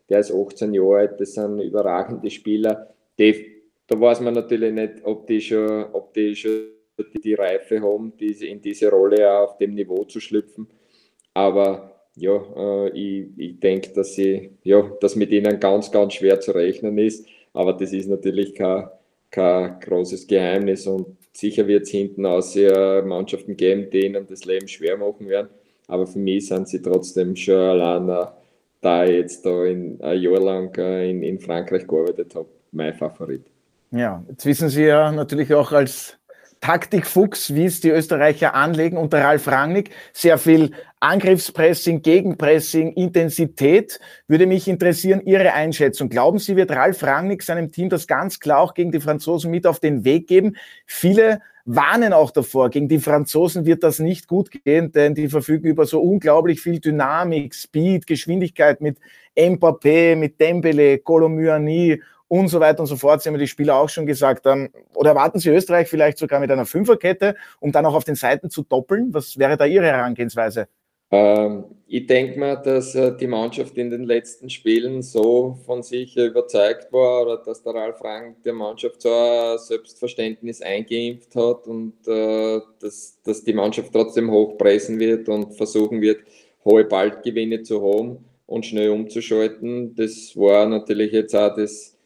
der ist 18 Jahre alt, das sind überragende Spieler. Da weiß man natürlich nicht, ob die schon die Reife haben, in diese Rolle auch auf dem Niveau zu schlüpfen. Aber ja, ich denke, dass mit ihnen ganz, ganz schwer zu rechnen ist. Aber das ist natürlich kein großes Geheimnis und sicher wird es hinten aus Mannschaften geben, die ihnen das Leben schwer machen werden. Aber für mich sind sie trotzdem schon allein, da ich jetzt da ein Jahr lang in Frankreich gearbeitet habe, mein Favorit. Ja, jetzt wissen Sie ja natürlich auch als Taktikfuchs, wie es die Österreicher anlegen unter Ralf Rangnick. Sehr viel Angriffspressing, Gegenpressing, Intensität. Würde mich interessieren, Ihre Einschätzung. Glauben Sie, wird Ralf Rangnick seinem Team das ganz klar auch gegen die Franzosen mit auf den Weg geben? Viele warnen auch davor, gegen die Franzosen wird das nicht gut gehen, denn die verfügen über so unglaublich viel Dynamik, Speed, Geschwindigkeit mit Mbappé, mit Dembélé, Kolo Muani und so weiter und so fort. Sie haben ja die Spieler auch schon gesagt. Oder erwarten Sie Österreich vielleicht sogar mit einer Fünferkette, um dann auch auf den Seiten zu doppeln? Was wäre da Ihre Herangehensweise? Ich denke mal, dass die Mannschaft in den letzten Spielen so von sich überzeugt war oder dass der Ralf Rangnick der Mannschaft so ein Selbstverständnis eingeimpft hat und dass die Mannschaft trotzdem hochpressen wird und versuchen wird, hohe Ballgewinne zu haben und schnell umzuschalten. Das war natürlich jetzt auch das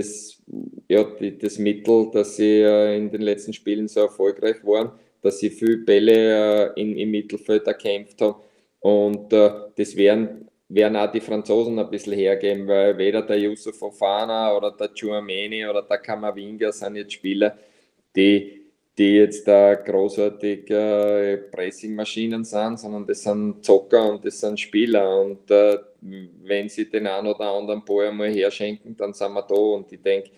Mittel, dass sie in den letzten Spielen so erfolgreich waren, dass sie viel Bälle im Mittelfeld erkämpft haben. Und das werden auch die Franzosen ein bisschen hergeben, weil weder der Youssouf Fofana oder der Tchouaméni oder der Camavinga sind jetzt Spieler, die jetzt da großartig Pressingmaschinen sind, sondern das sind Zocker und das sind Spieler. Und wenn sie den einen oder anderen Ball einmal herschenken, dann sind wir da. Und ich denke,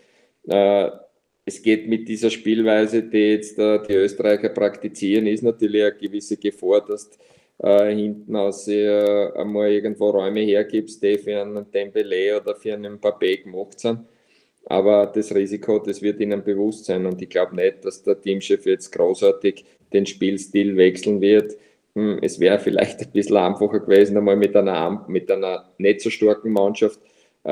es geht mit dieser Spielweise, die jetzt die Österreicher praktizieren, ist natürlich eine gewisse Gefahr, dass hinten aus einmal irgendwo Räume hergibst, die für einen Dembélé oder für einen Mbappé gemacht sind. Aber das Risiko, das wird ihnen bewusst sein. Und ich glaube nicht, dass der Teamchef jetzt großartig den Spielstil wechseln wird. Es wäre vielleicht ein bisschen einfacher gewesen, einmal mit einer nicht so starken Mannschaft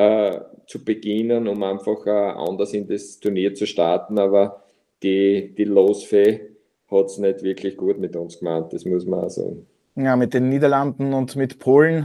zu beginnen, um einfach anders in das Turnier zu starten. Aber die Losfee hat es nicht wirklich gut mit uns gemeint, das muss man auch sagen. Ja, mit den Niederlanden und mit Polen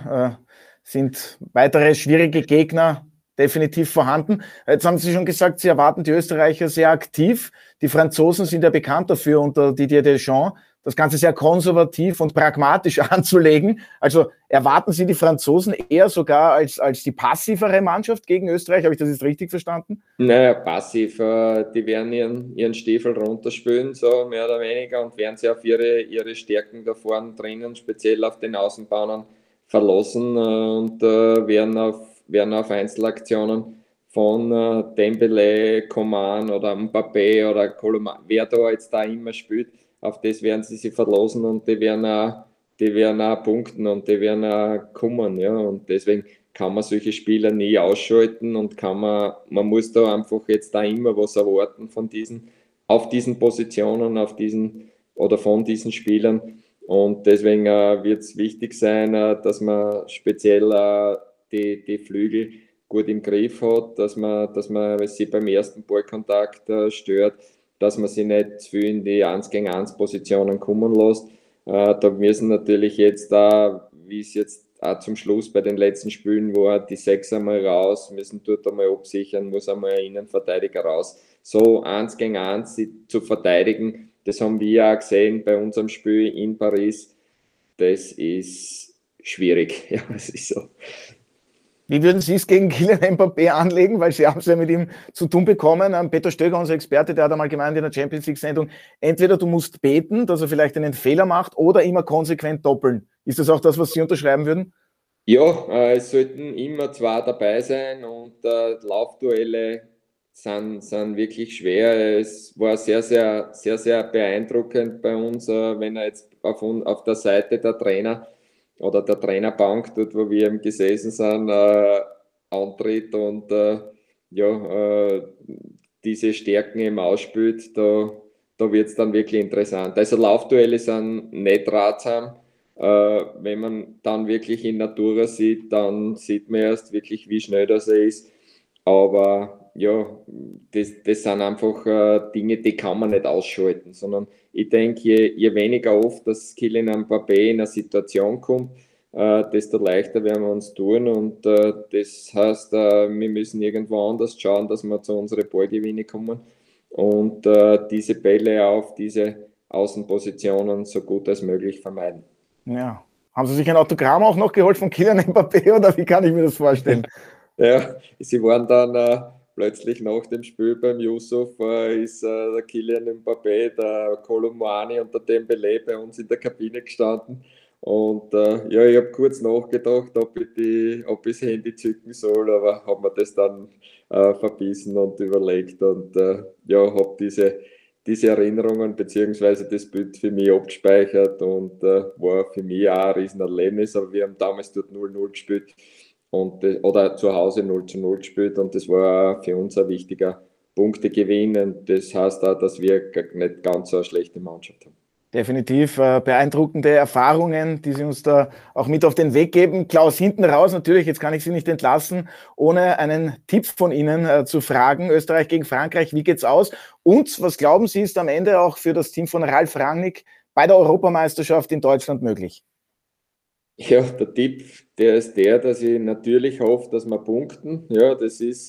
sind weitere schwierige Gegner definitiv vorhanden. Jetzt haben Sie schon gesagt, Sie erwarten die Österreicher sehr aktiv. Die Franzosen sind ja bekannt dafür, unter Didier Deschamps das Ganze sehr konservativ und pragmatisch anzulegen. Also erwarten Sie die Franzosen eher sogar als die passivere Mannschaft gegen Österreich? Habe ich das jetzt richtig verstanden? Naja, passiv. Die werden ihren Stiefel runterspülen, so mehr oder weniger, und werden sie auf ihre Stärken da vorne drinnen, speziell auf den Außenbahnen, verlassen und werden auf Einzelaktionen von Dembélé, Coman oder Mbappé oder Colomani, wer da jetzt da immer spielt, auf das werden sie sich verlassen und die werden auch punkten und die werden auch kommen. Ja? Und deswegen kann man solche Spieler nie ausschalten und man muss da einfach jetzt da immer was erwarten auf diesen Positionen, von diesen Spielern. Und deswegen wird es wichtig sein, dass man speziell die Flügel gut im Griff hat, dass man sie beim ersten Ballkontakt stört, dass man sie nicht zu viel in die 1-gegen-1 Positionen kommen lässt. Da müssen natürlich jetzt wie es jetzt auch zum Schluss bei den letzten Spielen war, die 6 einmal raus, müssen dort einmal absichern, muss einmal ein Innenverteidiger raus. So 1-gegen-1 zu verteidigen, das haben wir auch gesehen bei unserem Spiel in Paris. Das ist schwierig. Ja, das ist so. Wie würden Sie es gegen Kylian Mbappé anlegen? Weil Sie haben es ja mit ihm zu tun bekommen. Peter Stöger, unser Experte, der hat einmal gemeint in der Champions League-Sendung, entweder du musst beten, dass er vielleicht einen Fehler macht, oder immer konsequent doppeln. Ist das auch das, was Sie unterschreiben würden? Ja, es sollten immer 2 dabei sein und Laufduelle sind wirklich schwer. Es war sehr, sehr, sehr, sehr beeindruckend bei uns, wenn er jetzt auf der Seite der Trainer oder der Trainerbank, dort wo wir gesessen sind, antritt und diese Stärken eben ausspielt, da wird es dann wirklich interessant. Also Laufduelle sind nicht ratsam, Wenn man dann wirklich in Natura sieht, dann sieht man erst wirklich, wie schnell das er ist. Aber ja, das sind einfach Dinge, die kann man nicht ausschalten, sondern ich denke, je weniger oft das Kylian Mbappé in eine Situation kommt, desto leichter werden wir uns tun. Und das heißt, wir müssen irgendwo anders schauen, dass wir zu unseren Ballgewinne kommen und diese Bälle auf diese Außenpositionen so gut als möglich vermeiden. Ja. Haben Sie sich ein Autogramm auch noch geholt von Kylian Mbappé oder wie kann ich mir das vorstellen? Ja, sie waren dann plötzlich nach dem Spiel beim Yusuf, ist der Kylian Mbappé, der Kolo Muani und der Dembélé bei uns in der Kabine gestanden. Und ja, ich habe kurz nachgedacht, ob ich das Handy zücken soll, aber habe mir das dann verbissen und überlegt und ja, habe diese Erinnerungen bzw. das Bild für mich abgespeichert und war für mich auch ein Riesenerlebnis, aber wir haben damals dort 0-0 gespielt. Oder zu Hause 0-0 gespielt und das war für uns ein wichtiger Punktegewinn und das heißt auch, dass wir nicht ganz so eine schlechte Mannschaft haben. Definitiv beeindruckende Erfahrungen, die Sie uns da auch mit auf den Weg geben. Klaus, hinten raus natürlich, jetzt kann ich Sie nicht entlassen, ohne einen Tipp von Ihnen zu fragen. Österreich gegen Frankreich, wie geht's aus? Und was glauben Sie, ist am Ende auch für das Team von Ralf Rangnick bei der Europameisterschaft in Deutschland möglich? Ja, der Tipp, der ist der, dass ich natürlich hoffe, dass wir punkten. Ja, das ist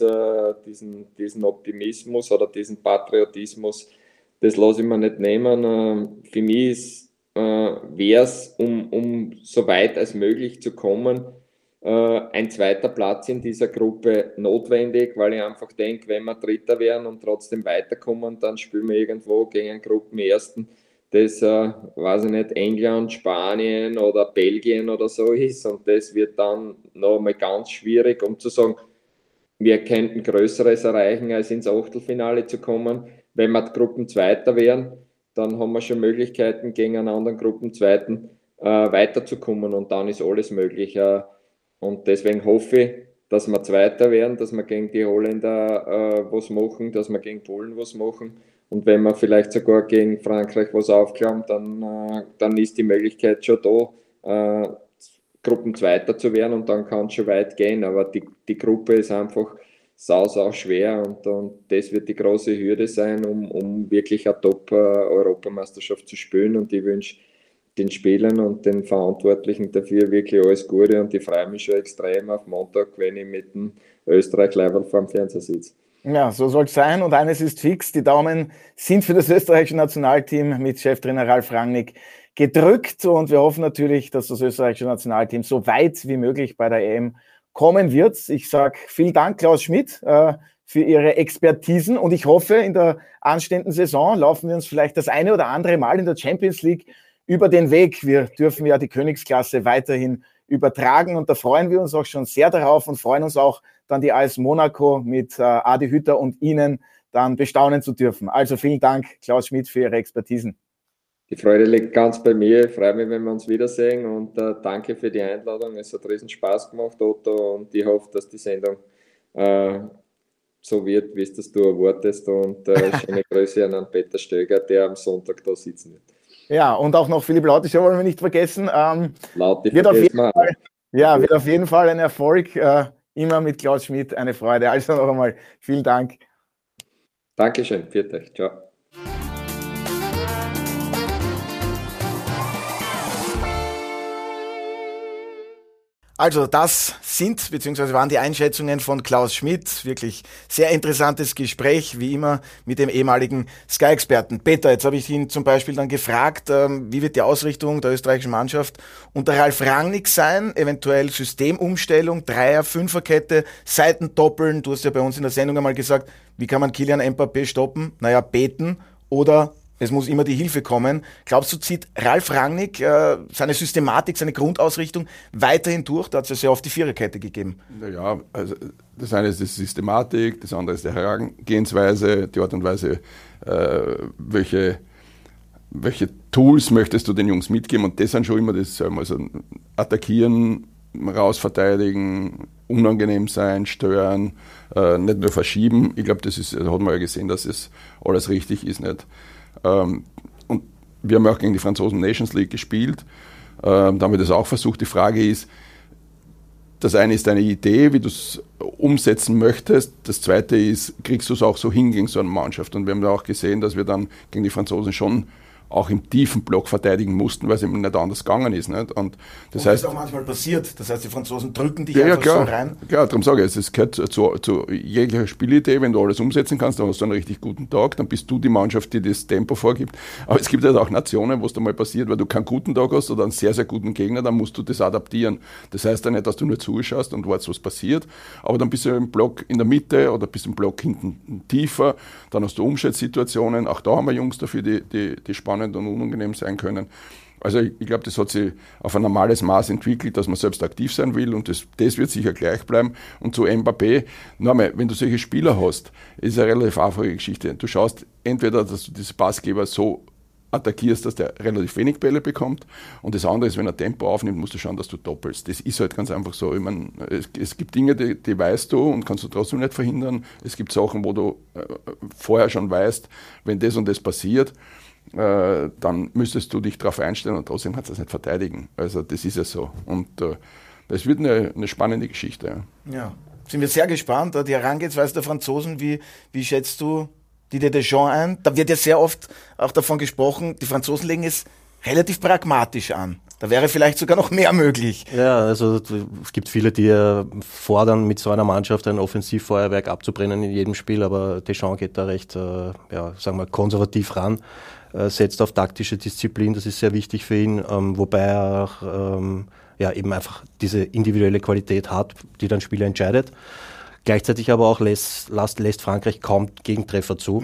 diesen Optimismus oder diesen Patriotismus, das lasse ich mir nicht nehmen. Für mich wäre es, um so weit als möglich zu kommen, ein zweiter Platz in dieser Gruppe notwendig, weil ich einfach denke, wenn wir Dritter wären und trotzdem weiterkommen, dann spielen wir irgendwo gegen einen Gruppenersten, das, weiß ich nicht, England, Spanien oder Belgien oder so ist. Und das wird dann noch mal ganz schwierig, um zu sagen, wir könnten Größeres erreichen, als ins Achtelfinale zu kommen. Wenn wir Gruppenzweiter wären, dann haben wir schon Möglichkeiten, gegen einen anderen Gruppenzweiten weiterzukommen und dann ist alles möglich. Und deswegen hoffe ich, dass wir Zweiter werden, dass wir gegen die Holländer was machen, dass wir gegen Polen was machen. Und wenn wir vielleicht sogar gegen Frankreich was aufklauen, dann ist die Möglichkeit schon da, Gruppenzweiter zu werden und dann kann es schon weit gehen. Aber die Gruppe ist einfach sau schwer und das wird die große Hürde sein, um wirklich eine Top-Europameisterschaft zu spielen. Und ich wünsche den Spielern und den Verantwortlichen dafür wirklich alles Gute und ich freue mich schon extrem auf Montag, wenn ich mit dem Österreich-Level vor dem Fernseher sitze. Ja, so soll es sein und eines ist fix, die Daumen sind für das österreichische Nationalteam mit Cheftrainer Ralf Rangnick gedrückt und wir hoffen natürlich, dass das österreichische Nationalteam so weit wie möglich bei der EM kommen wird. Ich sage vielen Dank, Klaus Schmidt, für Ihre Expertisen und ich hoffe, in der anstehenden Saison laufen wir uns vielleicht das eine oder andere Mal in der Champions League über den Weg. Wir dürfen ja die Königsklasse weiterhin übertragen und da freuen wir uns auch schon sehr darauf und freuen uns auch dann die AS Monaco mit Adi Hütter und Ihnen dann bestaunen zu dürfen. Also vielen Dank, Klaus Schmidt, für Ihre Expertisen. Die Freude liegt ganz bei mir. Ich freue mich, wenn wir uns wiedersehen und danke für die Einladung. Es hat riesen Spaß gemacht, Otto, und ich hoffe, dass die Sendung so wird, wie es das du erwartest und schöne Grüße an Peter Stöger, der am Sonntag da sitzen wird. Ja, und auch noch Philipp Lautischer wollen wir nicht vergessen. Wird auf jeden Fall ein Erfolg. Immer mit Klaus Schmidt eine Freude. Also noch einmal vielen Dank. Dankeschön. Viert euch. Ciao. Also das sind bzw. waren die Einschätzungen von Klaus Schmidt. Wirklich sehr interessantes Gespräch, wie immer, mit dem ehemaligen Sky-Experten. Peter, jetzt habe ich ihn zum Beispiel dann gefragt, wie wird die Ausrichtung der österreichischen Mannschaft unter Ralf Rangnick sein? Eventuell Systemumstellung, Dreier-, Fünferkette, Seitendoppeln. Du hast ja bei uns in der Sendung einmal gesagt, wie kann man Kylian Mbappé stoppen? Naja, beten oder es muss immer die Hilfe kommen. Glaubst du, zieht Ralf Rangnick seine Systematik, seine Grundausrichtung weiterhin durch? Da hat es ja sehr oft die Viererkette gegeben. Naja, also das eine ist die Systematik, das andere ist die Herangehensweise, die Art und Weise, welche Tools möchtest du den Jungs mitgeben? Und das sind schon immer das, also attackieren, rausverteidigen, unangenehm sein, stören, nicht nur verschieben. Ich glaube, das hat man ja gesehen, dass es alles richtig ist. Nicht? Und wir haben auch gegen die Franzosen Nations League gespielt. Da haben wir das auch versucht. Die Frage ist, das eine ist deine Idee, wie du es umsetzen möchtest. Das zweite ist, kriegst du es auch so hin gegen so eine Mannschaft? Und wir haben da auch gesehen, dass wir dann gegen die Franzosen schon auch im tiefen Block verteidigen mussten, weil es eben nicht anders gegangen ist. Nicht? Und das heißt, ist auch manchmal passiert. Das heißt, die Franzosen drücken dich einfach so rein. Ja, darum sage ich, es gehört zu jeglicher Spielidee. Wenn du alles umsetzen kannst, dann hast du einen richtig guten Tag, dann bist du die Mannschaft, die das Tempo vorgibt. Aber es gibt halt auch Nationen, wo es dann mal passiert, weil du keinen guten Tag hast oder einen sehr, sehr guten Gegner, dann musst du das adaptieren. Das heißt dann nicht, dass du nur zuschaust und wartest, was passiert, aber dann bist du im Block in der Mitte oder bist im Block hinten tiefer, dann hast du Umschaltsituationen. Auch da haben wir Jungs dafür, die spannend und unangenehm sein können. Also ich glaube, das hat sich auf ein normales Maß entwickelt, dass man selbst aktiv sein will und das wird sicher gleich bleiben. Und zu Mbappé, nochmal, wenn du solche Spieler hast, ist eine relativ einfache Geschichte. Du schaust entweder, dass du diesen Passgeber so attackierst, dass der relativ wenig Bälle bekommt, und das andere ist, wenn er Tempo aufnimmt, musst du schauen, dass du doppelst. Das ist halt ganz einfach so. Ich meine, es gibt Dinge, die weißt du und kannst du trotzdem nicht verhindern. Es gibt Sachen, wo du vorher schon weißt, wenn das und das passiert, dann müsstest du dich darauf einstellen und trotzdem kannst du das nicht verteidigen. Also das ist ja so. Und das wird eine spannende Geschichte. Ja, sind wir sehr gespannt. Die Herangehensweise der Franzosen, wie schätzt du Didier Deschamps ein? Da wird ja sehr oft auch davon gesprochen, die Franzosen legen es relativ pragmatisch an. Da wäre vielleicht sogar noch mehr möglich. Ja, also es gibt viele, die fordern, mit so einer Mannschaft ein Offensivfeuerwerk abzubrennen in jedem Spiel, aber Deschamps geht da recht, sagen wir, konservativ ran, setzt auf taktische Disziplin, das ist sehr wichtig für ihn, wobei er auch eben einfach diese individuelle Qualität hat, die dann Spiele entscheidet. Gleichzeitig aber auch lässt Frankreich kaum Gegentreffer zu.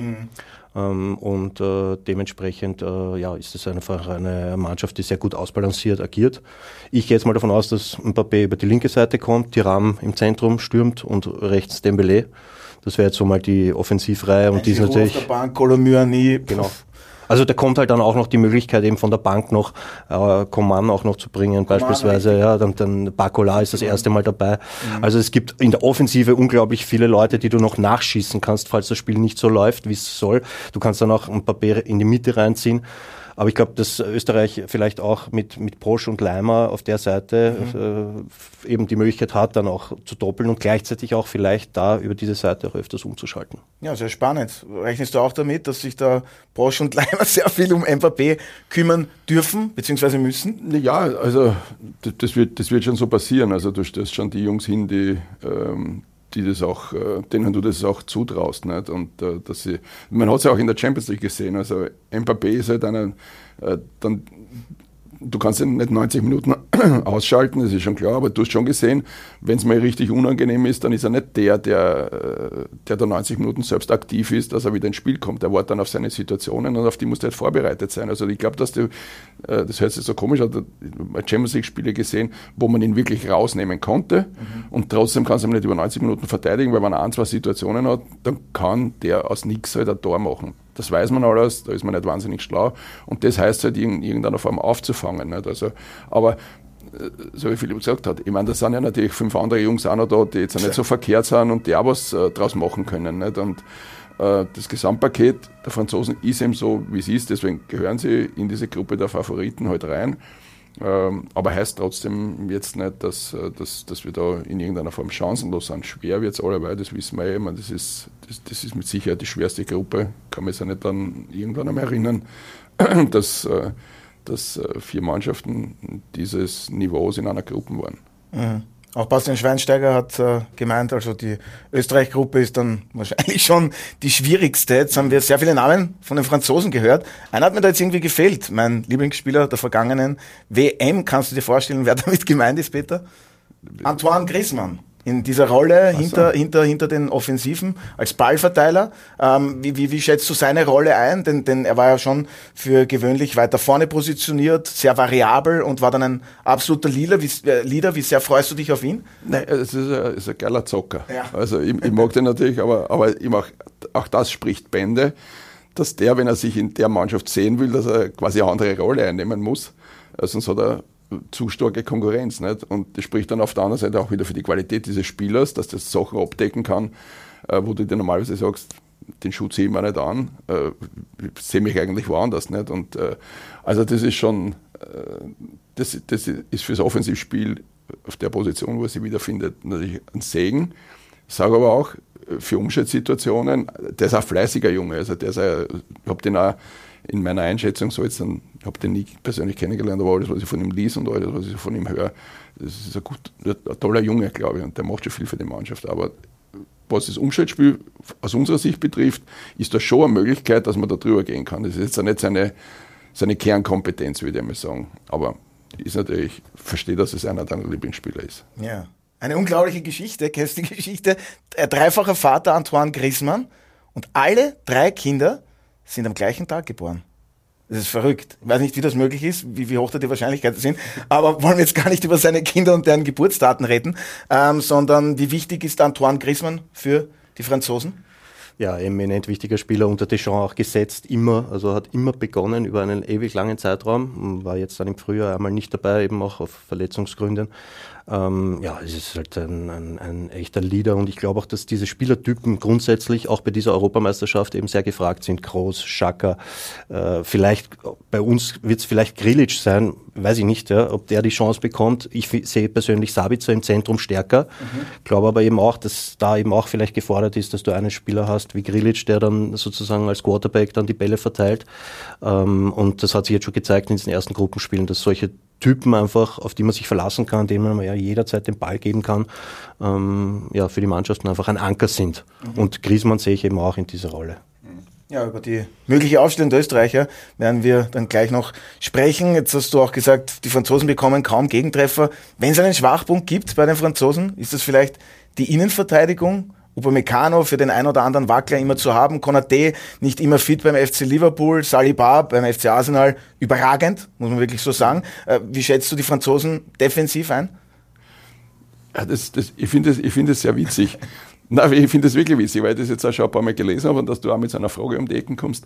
Und dementsprechend ist es einfach eine Mannschaft, die sehr gut ausbalanciert agiert. Ich gehe jetzt mal davon aus, dass Mbappé über die linke Seite kommt, Thuram im Zentrum stürmt und rechts Dembélé. Das wäre jetzt so mal die Offensivreihe. Und die ist natürlich auf der Bank, Colomyani. Genau. Also da kommt halt dann auch noch die Möglichkeit, eben von der Bank noch Coman auch noch zu bringen, beispielsweise. Ja, dann Barcola ist das erste Mal dabei. Also es gibt in der Offensive unglaublich viele Leute, die du noch nachschießen kannst, falls das Spiel nicht so läuft, wie es soll. Du kannst dann auch ein Papier in die Mitte reinziehen. Aber ich glaube, dass Österreich vielleicht auch mit Posch und Leimer auf der Seite eben die Möglichkeit hat, dann auch zu doppeln und gleichzeitig auch vielleicht da über diese Seite auch öfters umzuschalten. Ja, sehr spannend. Rechnest du auch damit, dass sich da Posch und Leimer sehr viel um Mbappé kümmern dürfen bzw. müssen? Ja, also das wird schon so passieren. Also du stellst schon die Jungs hin, die das auch, denen du das auch zutraust, nicht? Und dass sie, man hat es ja auch in der Champions League gesehen. Also Mbappé ist halt dann, du kannst ihn nicht 90 Minuten ausschalten, das ist schon klar, aber du hast schon gesehen, wenn es mal richtig unangenehm ist, dann ist er nicht der da 90 Minuten selbst aktiv ist, dass er wieder ins Spiel kommt. Er wartet dann auf seine Situationen und auf die muss er halt vorbereitet sein. Also ich glaube, dass das hört sich so komisch an, Champions League Spiele gesehen, wo man ihn wirklich rausnehmen konnte und trotzdem kannst du ihn nicht über 90 Minuten verteidigen, weil wenn er 1-2 Situationen hat, dann kann der aus nichts halt ein Tor machen. Das weiß man alles, da ist man nicht wahnsinnig schlau und das heißt halt in irgendeiner Form aufzufangen. Nicht? Also, aber so wie Philipp gesagt hat, ich meine, da sind ja natürlich 5 andere Jungs auch noch da, die jetzt auch nicht so verkehrt sind und die auch was draus machen können. Nicht? Und das Gesamtpaket der Franzosen ist eben so, wie es ist, deswegen gehören sie in diese Gruppe der Favoriten halt rein. Aber heißt trotzdem jetzt nicht, dass wir da in irgendeiner Form chancenlos sind. Schwer wird es alleweil, das wissen wir ja. Ich meine, das ist mit Sicherheit die schwerste Gruppe. Kann man sich ja nicht dann irgendwann einmal erinnern, dass 4 Mannschaften dieses Niveaus in einer Gruppe waren. Mhm. Auch Bastian Schweinsteiger hat gemeint, also die Österreich-Gruppe ist dann wahrscheinlich schon die schwierigste. Jetzt haben wir sehr viele Namen von den Franzosen gehört. Einer hat mir da jetzt irgendwie gefehlt, mein Lieblingsspieler der vergangenen WM. Kannst du dir vorstellen, wer damit gemeint ist, Peter? Antoine Griezmann. In dieser Rolle hinter den Offensiven als Ballverteiler. Wie schätzt du seine Rolle ein? Denn er war ja schon für gewöhnlich weiter vorne positioniert, sehr variabel und war dann ein absoluter Leader. Wie sehr freust du dich auf ihn? Nein, es ist ein geiler Zocker. Ja. Also ich mag den natürlich, aber ich mag, auch das spricht Bände, dass der, wenn er sich in der Mannschaft sehen will, dass er quasi eine andere Rolle einnehmen muss. Sonst hat er zu starke Konkurrenz. Nicht? Und das spricht dann auf der anderen Seite auch wieder für die Qualität dieses Spielers, dass das Sachen abdecken kann, wo du dir normalerweise sagst, den Schuh ziehe ich mir nicht an, sehe mich eigentlich woanders. Nicht? Und also das ist schon das ist fürs Offensivspiel auf der Position, wo er sich wiederfindet, natürlich ein Segen. Ich sage aber auch, für Umschaltsituationen, der ist ein fleißiger Junge. Also ich habe den auch in meiner Einschätzung so jetzt, ich habe den nie persönlich kennengelernt, aber alles, was ich von ihm lese und alles, was ich von ihm höre, das ist ein toller Junge, glaube ich, und der macht schon viel für die Mannschaft. Aber was das Umschaltspiel aus unserer Sicht betrifft, ist da schon eine Möglichkeit, dass man da drüber gehen kann. Das ist jetzt auch nicht seine Kernkompetenz, würde ich mal sagen. Aber ist natürlich, ich verstehe, dass es einer deiner Lieblingsspieler ist. Ja. Eine unglaubliche Geschichte, kennst du die Geschichte? Dreifacher Vater Antoine Griezmann und alle 3 Kinder sind am gleichen Tag geboren. Das ist verrückt. Ich weiß nicht, wie das möglich ist, wie hoch da die Wahrscheinlichkeiten sind, aber wollen wir jetzt gar nicht über seine Kinder und deren Geburtsdaten reden, sondern wie wichtig ist Antoine Griezmann für die Franzosen? Ja, eminent wichtiger Spieler, unter Deschamps auch gesetzt, immer, also hat immer begonnen über einen ewig langen Zeitraum, war jetzt dann im Frühjahr einmal nicht dabei, eben auch auf Verletzungsgründen. Ja, es ist halt ein echter Leader und ich glaube auch, dass diese Spielertypen grundsätzlich auch bei dieser Europameisterschaft eben sehr gefragt sind. Kroos, Xhaka, vielleicht bei uns wird es vielleicht Grilic sein, weiß ich nicht, ja, ob der die Chance bekommt. Ich sehe persönlich Sabitzer im Zentrum stärker, glaube aber eben auch, dass da eben auch vielleicht gefordert ist, dass du einen Spieler hast wie Grilic, der dann sozusagen als Quarterback dann die Bälle verteilt, und das hat sich jetzt schon gezeigt in diesen ersten Gruppenspielen, dass solche Typen einfach, auf die man sich verlassen kann, denen man ja jederzeit den Ball geben kann, ja, für die Mannschaften einfach ein Anker sind. Und Griezmann sehe ich eben auch in dieser Rolle. Ja, über die mögliche Aufstellung der Österreicher werden wir dann gleich noch sprechen. Jetzt hast du auch gesagt, die Franzosen bekommen kaum Gegentreffer. Wenn es einen Schwachpunkt gibt bei den Franzosen, ist das vielleicht die Innenverteidigung? Upamecano für den ein oder anderen Wackler immer zu haben, Konaté nicht immer fit beim FC Liverpool, Saliba beim FC Arsenal, überragend, muss man wirklich so sagen. Wie schätzt du die Franzosen defensiv ein? Ja, ich finde es sehr witzig. Nein, ich finde es wirklich witzig, weil ich das jetzt auch schon ein paar Mal gelesen habe und dass du auch mit so einer Frage um die Ecken kommst.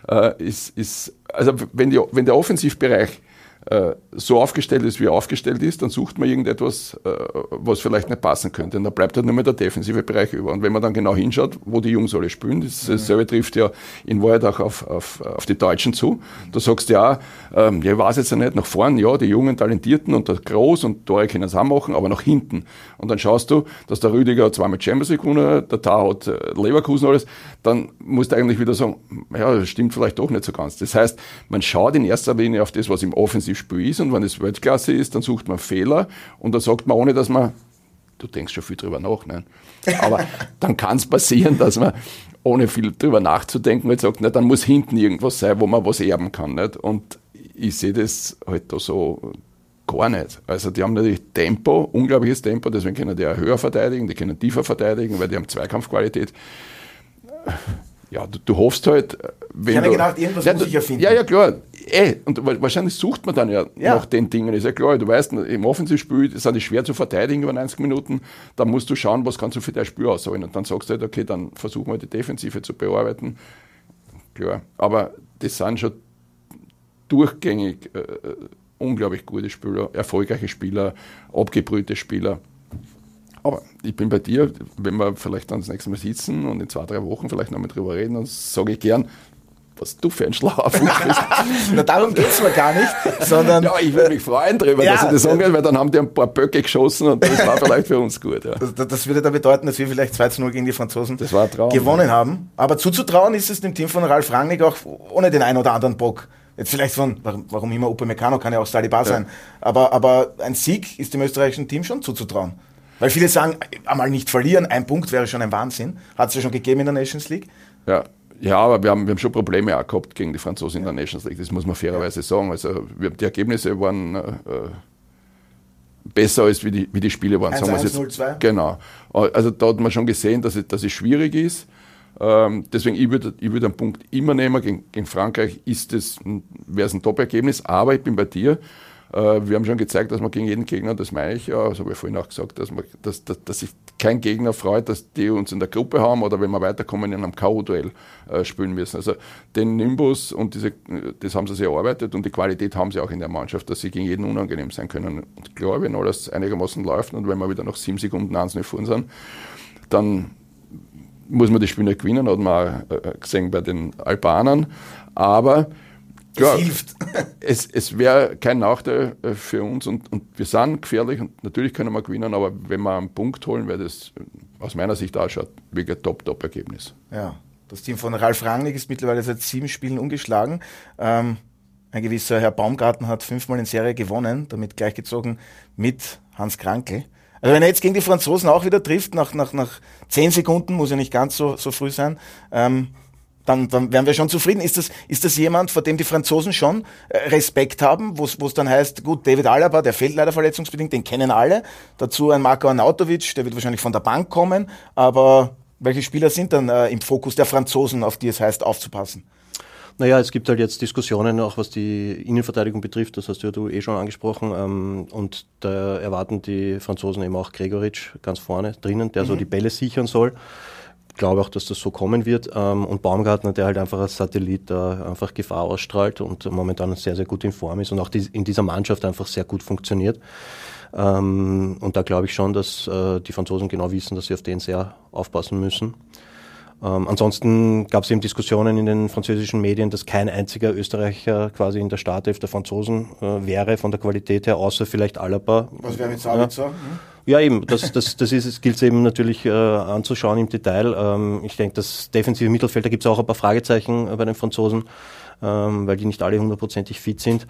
Also wenn der Offensivbereich so aufgestellt ist, wie er aufgestellt ist, dann sucht man irgendetwas, was vielleicht nicht passen könnte. Und da bleibt halt nur mehr der defensive Bereich über. Und wenn man dann genau hinschaut, wo die Jungs alle spielen, dasselbe trifft ja in Wahrheit auch auf die Deutschen zu. Da sagst du ja, ich weiß jetzt ja nicht, nach vorn, ja, die jungen Talentierten und der Groß und Tore können es auch machen, aber nach hinten. Und dann schaust du, dass der Rüdiger zweimal Champions League gewonnen hat, der Tar hat Leverkusen alles, dann musst du eigentlich wieder sagen, ja, das stimmt vielleicht doch nicht so ganz. Das heißt, man schaut in erster Linie auf das, was im Offensivspiel ist, und wenn es Weltklasse ist, dann sucht man Fehler und dann sagt man, ohne dass man, du denkst schon viel drüber nach, ne? Aber dann kann es passieren, dass man ohne viel drüber nachzudenken halt sagt, na, dann muss hinten irgendwas sein, wo man was erben kann, nicht? Und ich sehe das halt da so gar nicht. Also die haben natürlich Tempo, unglaubliches Tempo, deswegen können die auch höher verteidigen, die können tiefer verteidigen, weil die haben Zweikampfqualität. Ja, du hoffst halt, wenn ich habe mir gedacht, irgendwas muss ich erfinden. Ja, klar. Und wahrscheinlich sucht man dann ja nach den Dingen. Ist ja klar, du weißt, im Offensivspiel sind die schwer zu verteidigen über 90 Minuten. Da musst du schauen, was kannst du für dein Spiel ausholen. Und dann sagst du halt, okay, dann versuchen wir die Defensive zu bearbeiten. Klar. Aber das sind schon durchgängig unglaublich gute Spieler, erfolgreiche Spieler, abgebrühte Spieler. Aber ich bin bei dir, wenn wir vielleicht dann das nächste Mal sitzen und in 2-3 Wochen vielleicht noch mal drüber reden, dann sage ich gern, was du für ein schlauer Fuchs bist. Na, darum geht es mir gar nicht, sondern... Ja, ich würde mich freuen drüber, dass ich das sage, weil dann haben die ein paar Böcke geschossen und das war vielleicht für uns gut. Ja. Das würde da bedeuten, dass wir vielleicht 2-0 gegen die Franzosen Traum, gewonnen haben. Aber zuzutrauen ist es dem Team von Ralf Rangnick auch ohne den ein oder anderen Bock. Jetzt vielleicht warum immer Upamecano, kann ja auch Saliba sein. Aber ein Sieg ist dem österreichischen Team schon zuzutrauen. Weil viele sagen, einmal nicht verlieren, 1 Punkt wäre schon ein Wahnsinn. Hat es ja schon gegeben in der Nations League. Ja, aber wir haben schon Probleme auch gehabt gegen die Franzosen in der Nations League. Das muss man fairerweise sagen. Also die Ergebnisse waren besser als wie die Spiele waren. 1-1-0-2. Genau. Also da hat man schon gesehen, dass es schwierig ist. Deswegen, ich würde einen Punkt immer nehmen. Gegen Frankreich wäre es ein Top-Ergebnis. Aber ich bin bei dir. Wir haben schon gezeigt, dass man gegen jeden Gegner, das meine ich ja, das habe ich vorhin auch gesagt, dass sich kein Gegner freut, dass die uns in der Gruppe haben oder wenn wir weiterkommen in einem K.O.-Duell spielen müssen. Also den Nimbus und das haben sie sich erarbeitet und die Qualität haben sie auch in der Mannschaft, dass sie gegen jeden unangenehm sein können. Und klar, wenn alles einigermaßen läuft und wenn wir wieder nach 7 Sekunden 1-0 vorn sind, dann muss man das Spiel nicht gewinnen, hat man auch gesehen bei den Albanern. Aber klar, es hilft. Es wäre kein Nachteil für uns und wir sind gefährlich und natürlich können wir gewinnen, aber wenn wir einen Punkt holen, wäre das aus meiner Sicht ausschaut, wirklich ein Top-Ergebnis. Ja, das Team von Ralf Rangnick ist mittlerweile seit 7 Spielen ungeschlagen. Ein gewisser Herr Baumgarten hat 5-mal in Serie gewonnen, damit gleichgezogen mit Hans Krankl. Also wenn er jetzt gegen die Franzosen auch wieder trifft, nach 10 Sekunden, muss ja nicht ganz so früh sein, dann wären wir schon zufrieden. Ist das jemand, vor dem die Franzosen schon Respekt haben, wo es dann heißt, gut, David Alaba, der fehlt leider verletzungsbedingt, den kennen alle. Dazu ein Marko Arnautovic, der wird wahrscheinlich von der Bank kommen. Aber welche Spieler sind dann im Fokus der Franzosen, auf die es heißt, aufzupassen? Naja, es gibt halt jetzt Diskussionen, auch was die Innenverteidigung betrifft, das hast du schon angesprochen, und da erwarten die Franzosen eben auch Gregoritsch ganz vorne drinnen, der so die Bälle sichern soll. Ich glaube auch, dass das so kommen wird, und Baumgartner, der halt einfach als Satellit einfach Gefahr ausstrahlt und momentan sehr, sehr gut in Form ist und auch in dieser Mannschaft einfach sehr gut funktioniert. Und da glaube ich schon, dass die Franzosen genau wissen, dass sie auf den sehr aufpassen müssen. Ansonsten gab es eben Diskussionen in den französischen Medien, dass kein einziger Österreicher quasi in der Startelf der Franzosen wäre von der Qualität her, außer vielleicht Alaba. Was wäre mit Sabitzer? Ja, eben, das gilt es eben natürlich anzuschauen im Detail. Ich denke, das defensive Mittelfeld, da gibt es auch ein paar Fragezeichen bei den Franzosen, weil die nicht alle 100%ig fit sind.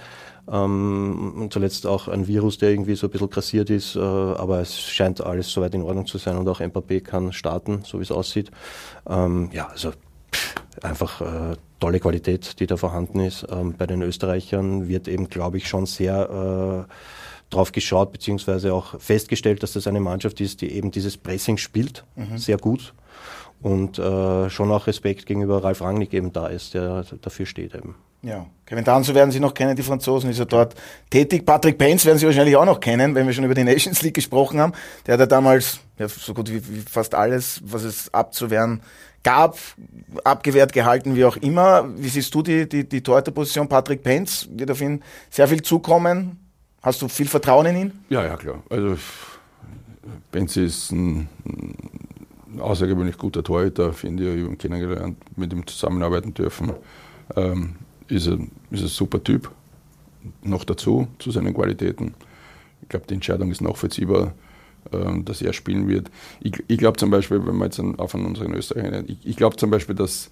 Und zuletzt auch ein Virus, der irgendwie so ein bisschen grassiert ist, aber es scheint alles soweit in Ordnung zu sein und auch Mbappé kann starten, so wie es aussieht. Also einfach tolle Qualität, die da vorhanden ist. Bei den Österreichern wird eben, glaube ich, schon sehr drauf geschaut, beziehungsweise auch festgestellt, dass das eine Mannschaft ist, die eben dieses Pressing spielt, sehr gut. Und schon auch Respekt gegenüber Ralf Rangnick eben da ist, der dafür steht eben. Ja, Kevin Danso werden Sie noch kennen, die Franzosen, ist ja dort tätig. Patrick Penz werden Sie wahrscheinlich auch noch kennen, wenn wir schon über die Nations League gesprochen haben. Der hat ja damals so gut wie fast alles, was es abzuwehren gab, abgewehrt gehalten, wie auch immer. Wie siehst du die Torhüterposition? Patrick Penz, wird auf ihn sehr viel zukommen? Hast du viel Vertrauen in ihn? Ja, klar. Also Penz ist ein außergewöhnlich guter Torhüter, finde ich. Ich habe ihn kennengelernt, mit ihm zusammenarbeiten dürfen. Ist ein super Typ, noch dazu, zu seinen Qualitäten. Ich glaube, die Entscheidung ist nachvollziehbar, dass er spielen wird. Ich glaube zum Beispiel, wenn wir jetzt auf unseren Österreicher, ich glaube zum Beispiel, dass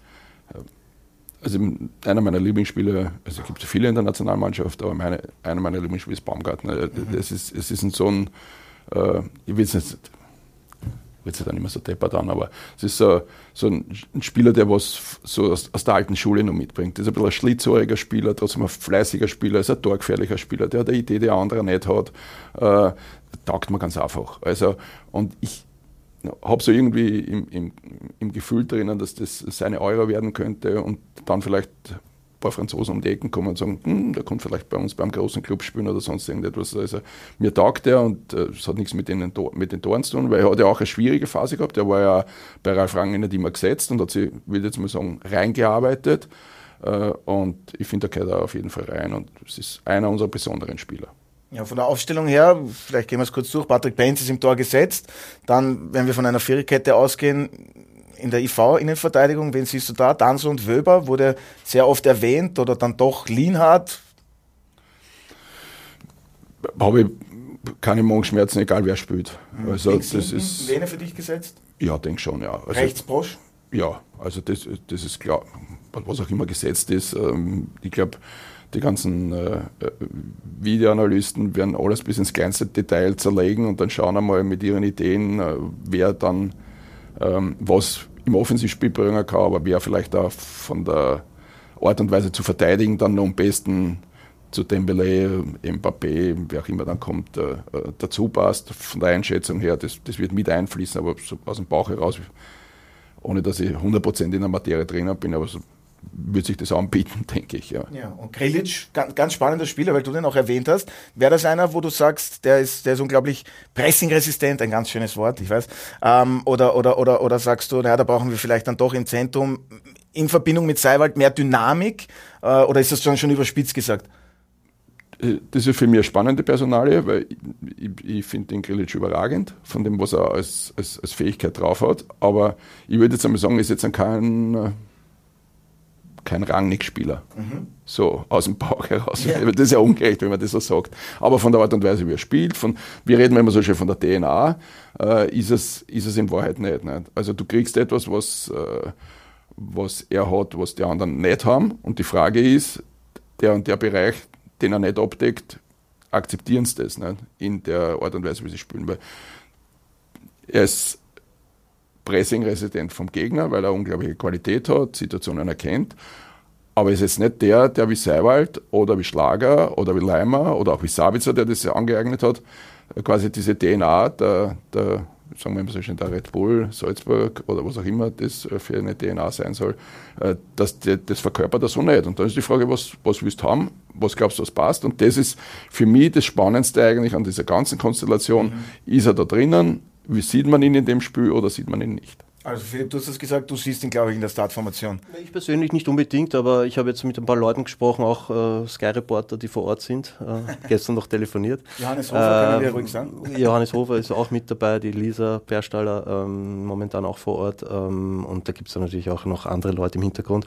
einer meiner Lieblingsspieler, also es gibt viele in der Nationalmannschaft, aber einer meiner Lieblingsspieler ist Baumgartner. Es ist so ein, ich will es nicht, wird sich dann immer so deppert an, aber es ist so ein Spieler, der was so aus der alten Schule noch mitbringt. Das ist ein bisschen ein schlitzohriger Spieler, trotzdem ein fleißiger Spieler, ist ein torgefährlicher Spieler, der hat eine Idee, die ein anderer nicht hat. Taugt man ganz einfach. Also, und ich habe so irgendwie im Gefühl drinnen, dass das seine Euro werden könnte und dann vielleicht ein paar Franzosen um die Ecken kommen und sagen, der kommt vielleicht bei uns beim großen Club spielen oder sonst irgendetwas. Also mir taugt der und es hat nichts mit den Toren zu tun, weil er hat ja auch eine schwierige Phase gehabt. Er war ja bei Ralf Rangnick nicht immer gesetzt und hat sich, will ich jetzt mal sagen, reingearbeitet. Und ich finde, da gehört er auf jeden Fall rein und es ist einer unserer besonderen Spieler. Ja, von der Aufstellung her, vielleicht gehen wir es kurz durch, Patrick Penz ist im Tor gesetzt. Dann, wenn wir von einer Viererkette ausgehen, in der IV-Innenverteidigung, wen siehst du da? Danso und Wöber wurde sehr oft erwähnt oder dann doch Lienhardt? Habe ich keine Magenschmerzen, egal wer spielt. Also das ist Lehne für dich gesetzt? Ja, denke schon, ja. Also, Rechts Bosch? Ja, also das ist klar, was auch immer gesetzt ist. Ich glaube, die ganzen Videoanalysten werden alles bis ins kleinste Detail zerlegen und dann schauen einmal mit ihren Ideen, wer dann was im Offensivspiel bringen kann, aber wer vielleicht auch von der Art und Weise zu verteidigen dann noch am besten zu Dembélé, Mbappé, wer auch immer dann kommt, dazu passt. Von der Einschätzung her, das wird mit einfließen, aber so aus dem Bauch heraus, ohne dass ich 100% in der Materie drin bin, aber so wird sich das anbieten, denke ich. Ja, und Grilic, ganz spannender Spieler, weil du den auch erwähnt hast. Wäre das einer, wo du sagst, der ist unglaublich pressingresistent, ein ganz schönes Wort, ich weiß. Oder sagst du, naja, da brauchen wir vielleicht dann doch im Zentrum in Verbindung mit Seiwald mehr Dynamik? Oder ist das schon überspitzt gesagt? Das ist für mich eine spannende Personalie, weil ich finde den Grilic überragend, von dem, was er als Fähigkeit drauf hat. Aber ich würde jetzt einmal sagen, ist jetzt kein kein Rangnick-Spieler. So aus dem Bauch heraus. Ja. Das ist ja ungerecht, wenn man das so sagt. Aber von der Art und Weise, wie er spielt, wir reden immer so schön von der DNA, ist es in Wahrheit nicht. Also du kriegst etwas, was er hat, was die anderen nicht haben. Und die Frage ist, der und der Bereich, den er nicht abdeckt, akzeptieren sie das nicht in der Art und Weise, wie sie spielen. Weil er ist Pressing-Resident vom Gegner, weil er unglaubliche Qualität hat, Situationen erkennt. Aber es ist nicht der wie Seiwald oder wie Schlager oder wie Leimer oder auch wie Sabitzer, der das angeeignet hat, quasi diese DNA der sagen wir immer so schön, der Red Bull, Salzburg oder was auch immer das für eine DNA sein soll, das verkörpert er so nicht. Und dann ist die Frage, was willst du haben? Was glaubst du, was passt? Und das ist für mich das Spannendste eigentlich an dieser ganzen Konstellation. Ist er da drinnen? Wie sieht man ihn in dem Spiel oder sieht man ihn nicht? Also Philipp, du hast das gesagt, du siehst ihn, glaube ich, in der Startformation. Ich persönlich nicht unbedingt, aber ich habe jetzt mit ein paar Leuten gesprochen, auch Sky-Reporter, die vor Ort sind, gestern noch telefoniert. Johannes Hofer, können wir ruhig sagen? Johannes Hofer ist auch mit dabei, die Lisa Perstaller, momentan auch vor Ort, und da gibt es dann natürlich auch noch andere Leute im Hintergrund.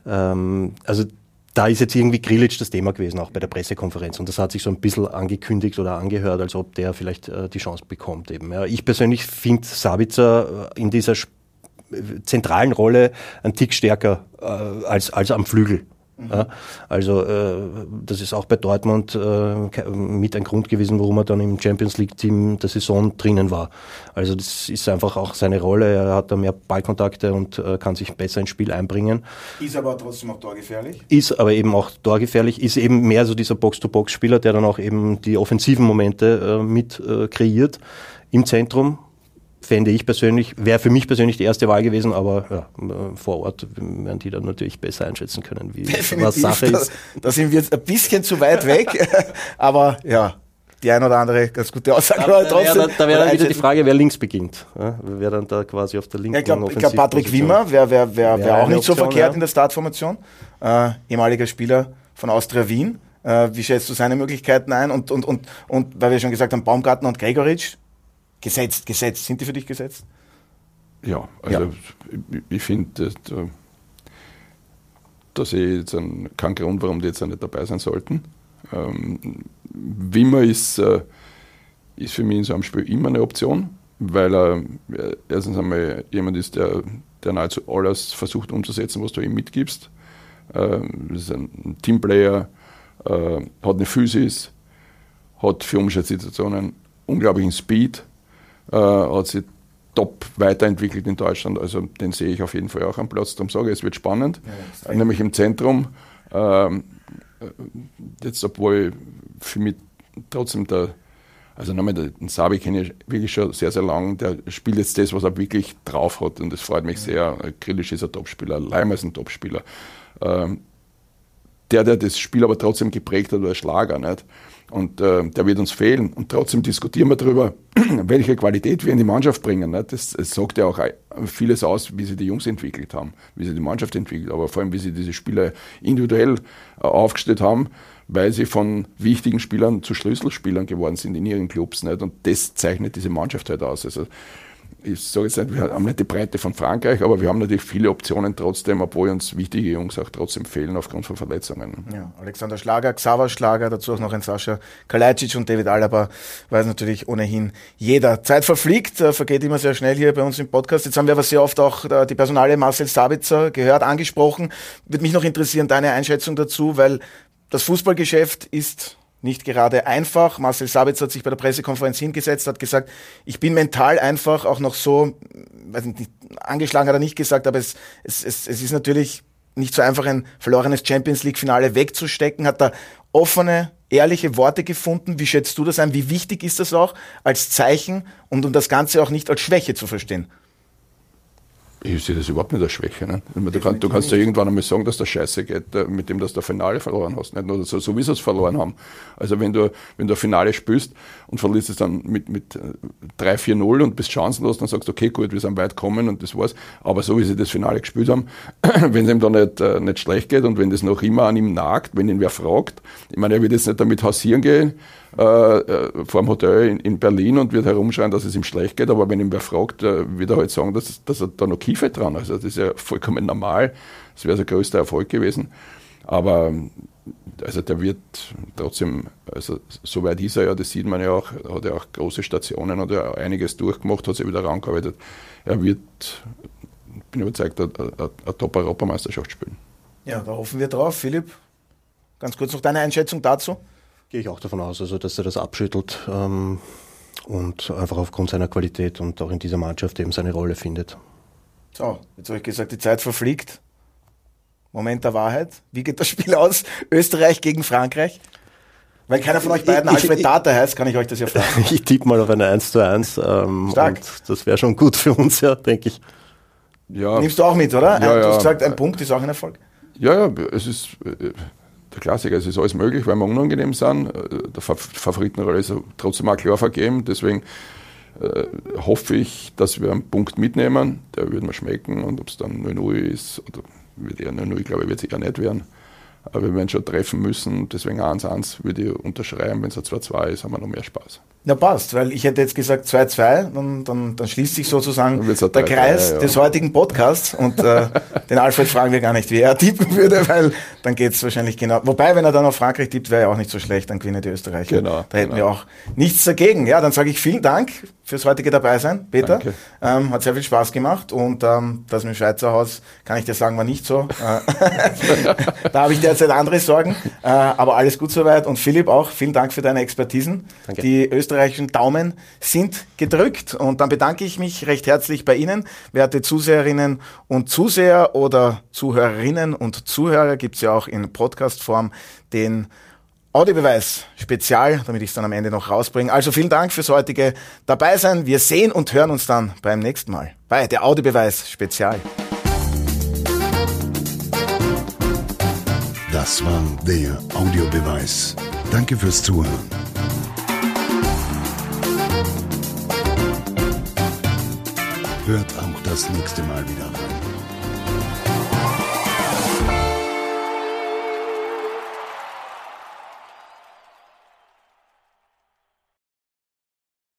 Also da ist jetzt irgendwie Grilic das Thema gewesen, auch bei der Pressekonferenz. Und das hat sich so ein bisschen angekündigt oder angehört, als ob der vielleicht die Chance bekommt eben. Ja, ich persönlich finde Sabitzer in dieser zentralen Rolle einen Tick stärker als am Flügel. Ja, also das ist auch bei Dortmund mit ein Grund gewesen, warum er dann im Champions-League-Team der Saison drinnen war. Also das ist einfach auch seine Rolle. Er hat da mehr Ballkontakte und kann sich besser ins Spiel einbringen. Ist aber trotzdem auch torgefährlich? Ist aber eben auch torgefährlich. Ist eben mehr so dieser Box-to-Box-Spieler, der dann auch eben die offensiven Momente mit kreiert im Zentrum. Fände ich persönlich, wäre für mich persönlich die erste Wahl gewesen, aber ja, vor Ort werden die dann natürlich besser einschätzen können, wie was Sache ist. Da sind wir jetzt ein bisschen zu weit weg, aber ja, die ein oder andere ganz gute Aussage. Da wäre dann wieder die Frage, wer links beginnt. Ja, wer dann da quasi auf der linken Offensivposition. Ich glaube, Patrick Wimmer wäre auch nicht so verkehrt in der Startformation. Ehemaliger Spieler von Austria Wien. Wie schätzt du seine Möglichkeiten ein? Und weil wir schon gesagt haben, Baumgartner und Gregoritsch, Gesetzt. Sind die für dich gesetzt? Ja, also ich finde, da sehe ich jetzt keinen Grund, warum die jetzt auch nicht dabei sein sollten. Wimmer ist für mich in so einem Spiel immer eine Option, weil er erstens einmal jemand ist, der nahezu alles versucht umzusetzen, was du ihm mitgibst. Ist ein Teamplayer, hat eine Physis, hat für Umschaltsituationen unglaublichen Speed, hat sich top weiterentwickelt in Deutschland, also den sehe ich auf jeden Fall auch am Platz. Darum sage ich, es wird spannend, nämlich im Zentrum. Jetzt, obwohl für mich trotzdem den Sabi kenne ich wirklich schon sehr, sehr lang, der spielt jetzt das, was er wirklich drauf hat, und das freut mich sehr. Grilic ist ein Topspieler, Leimer ist ein Topspieler. Der das Spiel aber trotzdem geprägt hat, war Schlager, nicht? Und der wird uns fehlen. Und trotzdem diskutieren wir darüber, welche Qualität wir in die Mannschaft bringen. Nicht? Das sagt ja auch vieles aus, wie sie die Jungs entwickelt haben, wie sie die Mannschaft entwickelt, aber vor allem, wie sie diese Spieler individuell aufgestellt haben, weil sie von wichtigen Spielern zu Schlüsselspielern geworden sind in ihren Clubs. Nicht? Und das zeichnet diese Mannschaft halt aus. Also, ich sage jetzt nicht, wir haben nicht die Breite von Frankreich, aber wir haben natürlich viele Optionen trotzdem, obwohl uns wichtige Jungs auch trotzdem fehlen aufgrund von Verletzungen. Ja, Alexander Schlager, Xaver Schlager, dazu auch noch ein Sascha Kalajdzic und David Alaba, weiß natürlich ohnehin jeder. Zeit verfliegt, vergeht immer sehr schnell hier bei uns im Podcast. Jetzt haben wir aber sehr oft auch die Personalie Marcel Sabitzer gehört, angesprochen. Würde mich noch interessieren, deine Einschätzung dazu, weil das Fußballgeschäft ist nicht gerade einfach. Marcel Sabitzer hat sich bei der Pressekonferenz hingesetzt, hat gesagt, ich bin mental einfach auch noch so, weiß nicht, angeschlagen hat er nicht gesagt, aber es ist natürlich nicht so einfach, ein verlorenes Champions-League-Finale wegzustecken, hat da offene, ehrliche Worte gefunden. Wie schätzt du das ein? Wie wichtig ist das auch als Zeichen und um das Ganze auch nicht als Schwäche zu verstehen? Ich sehe das überhaupt nicht als Schwäche. Ne? Du kannst ja irgendwann einmal sagen, dass das scheiße geht, mit dem, dass du das Finale verloren hast. Nicht nur so wie sie es verloren haben. Also wenn du ein Finale spielst und verlierst es dann mit 3-4-0 und bist chancenlos, dann sagst du, okay, gut, wir sind weit gekommen und das war's. Aber so wie sie das Finale gespielt haben, wenn es ihm dann nicht schlecht geht und wenn das noch immer an ihm nagt, wenn ihn wer fragt, ich meine, er wird jetzt nicht damit hausieren gehen, vor dem Hotel in Berlin und wird herumschreien, dass es ihm schlecht geht, aber wenn ihn wer fragt, wird er halt sagen, dass er dann okay Tiefe dran. Also das ist ja vollkommen normal. Das wäre sein größter Erfolg gewesen. Aber also der wird trotzdem, also so weit ist er ja, das sieht man ja auch, hat ja auch große Stationen, hat ja einiges durchgemacht, hat sich wieder rangearbeitet. Er wird, bin überzeugt, eine Top-Europameisterschaft spielen. Ja, da hoffen wir drauf. Philipp, ganz kurz noch deine Einschätzung dazu? Gehe ich auch davon aus, also dass er das abschüttelt und einfach aufgrund seiner Qualität und auch in dieser Mannschaft eben seine Rolle findet. So, jetzt habe ich gesagt, die Zeit verfliegt. Moment der Wahrheit. Wie geht das Spiel aus? Österreich gegen Frankreich? Weil keiner von euch beiden Alfred Data heißt, kann ich euch das ja fragen. Ich tippe mal auf eine 1:1. Stark. Und das wäre schon gut für uns, ja, denke ich. Ja. Nimmst du auch mit, oder? Ja, du hast ja. gesagt, ein Punkt ist auch ein Erfolg. Ja, es ist der Klassiker, es ist alles möglich, weil wir unangenehm sind. Der Favoritenrolle ist trotzdem auch klar vergeben, deswegen hoffe ich, dass wir einen Punkt mitnehmen, der würde mir schmecken, und ob es dann 0-0 ist, oder wird eher 0-0, glaube ich, wird es eher nicht werden. Aber wir werden schon treffen müssen, deswegen 1-1 würde ich unterschreiben. Wenn es ein 2-2 ist, haben wir noch mehr Spaß. Ja, passt, weil ich hätte jetzt gesagt 2-2, dann schließt sich sozusagen der Kreis des heutigen Podcasts, und den Alfred fragen wir gar nicht, wie er tippen würde, weil dann geht es wahrscheinlich genau. Wobei, wenn er dann auf Frankreich tippt, wäre ja auch nicht so schlecht, dann gewinnen die Österreicher. Genau, da hätten wir auch nichts dagegen. Ja, dann sage ich vielen Dank fürs heutige Dabeisein, Peter. Hat sehr viel Spaß gemacht, und das mit dem Schweizer Haus, kann ich dir sagen, war nicht so. Da habe ich derzeit andere Sorgen, aber alles gut soweit. Und Philipp auch, vielen Dank für deine Expertisen. Danke. Die österreichischen Daumen sind gedrückt, und dann bedanke ich mich recht herzlich bei Ihnen, werte Zuseherinnen und Zuseher oder Zuhörerinnen und Zuhörer. Gibt es ja auch in Podcast-Form den Audiobeweis Spezial, damit ich es dann am Ende noch rausbringe. Also vielen Dank fürs heutige Dabeisein. Wir sehen und hören uns dann beim nächsten Mal bei der Audiobeweis Spezial. Das war der Audiobeweis. Danke fürs Zuhören. Hört auch das nächste Mal wieder rein.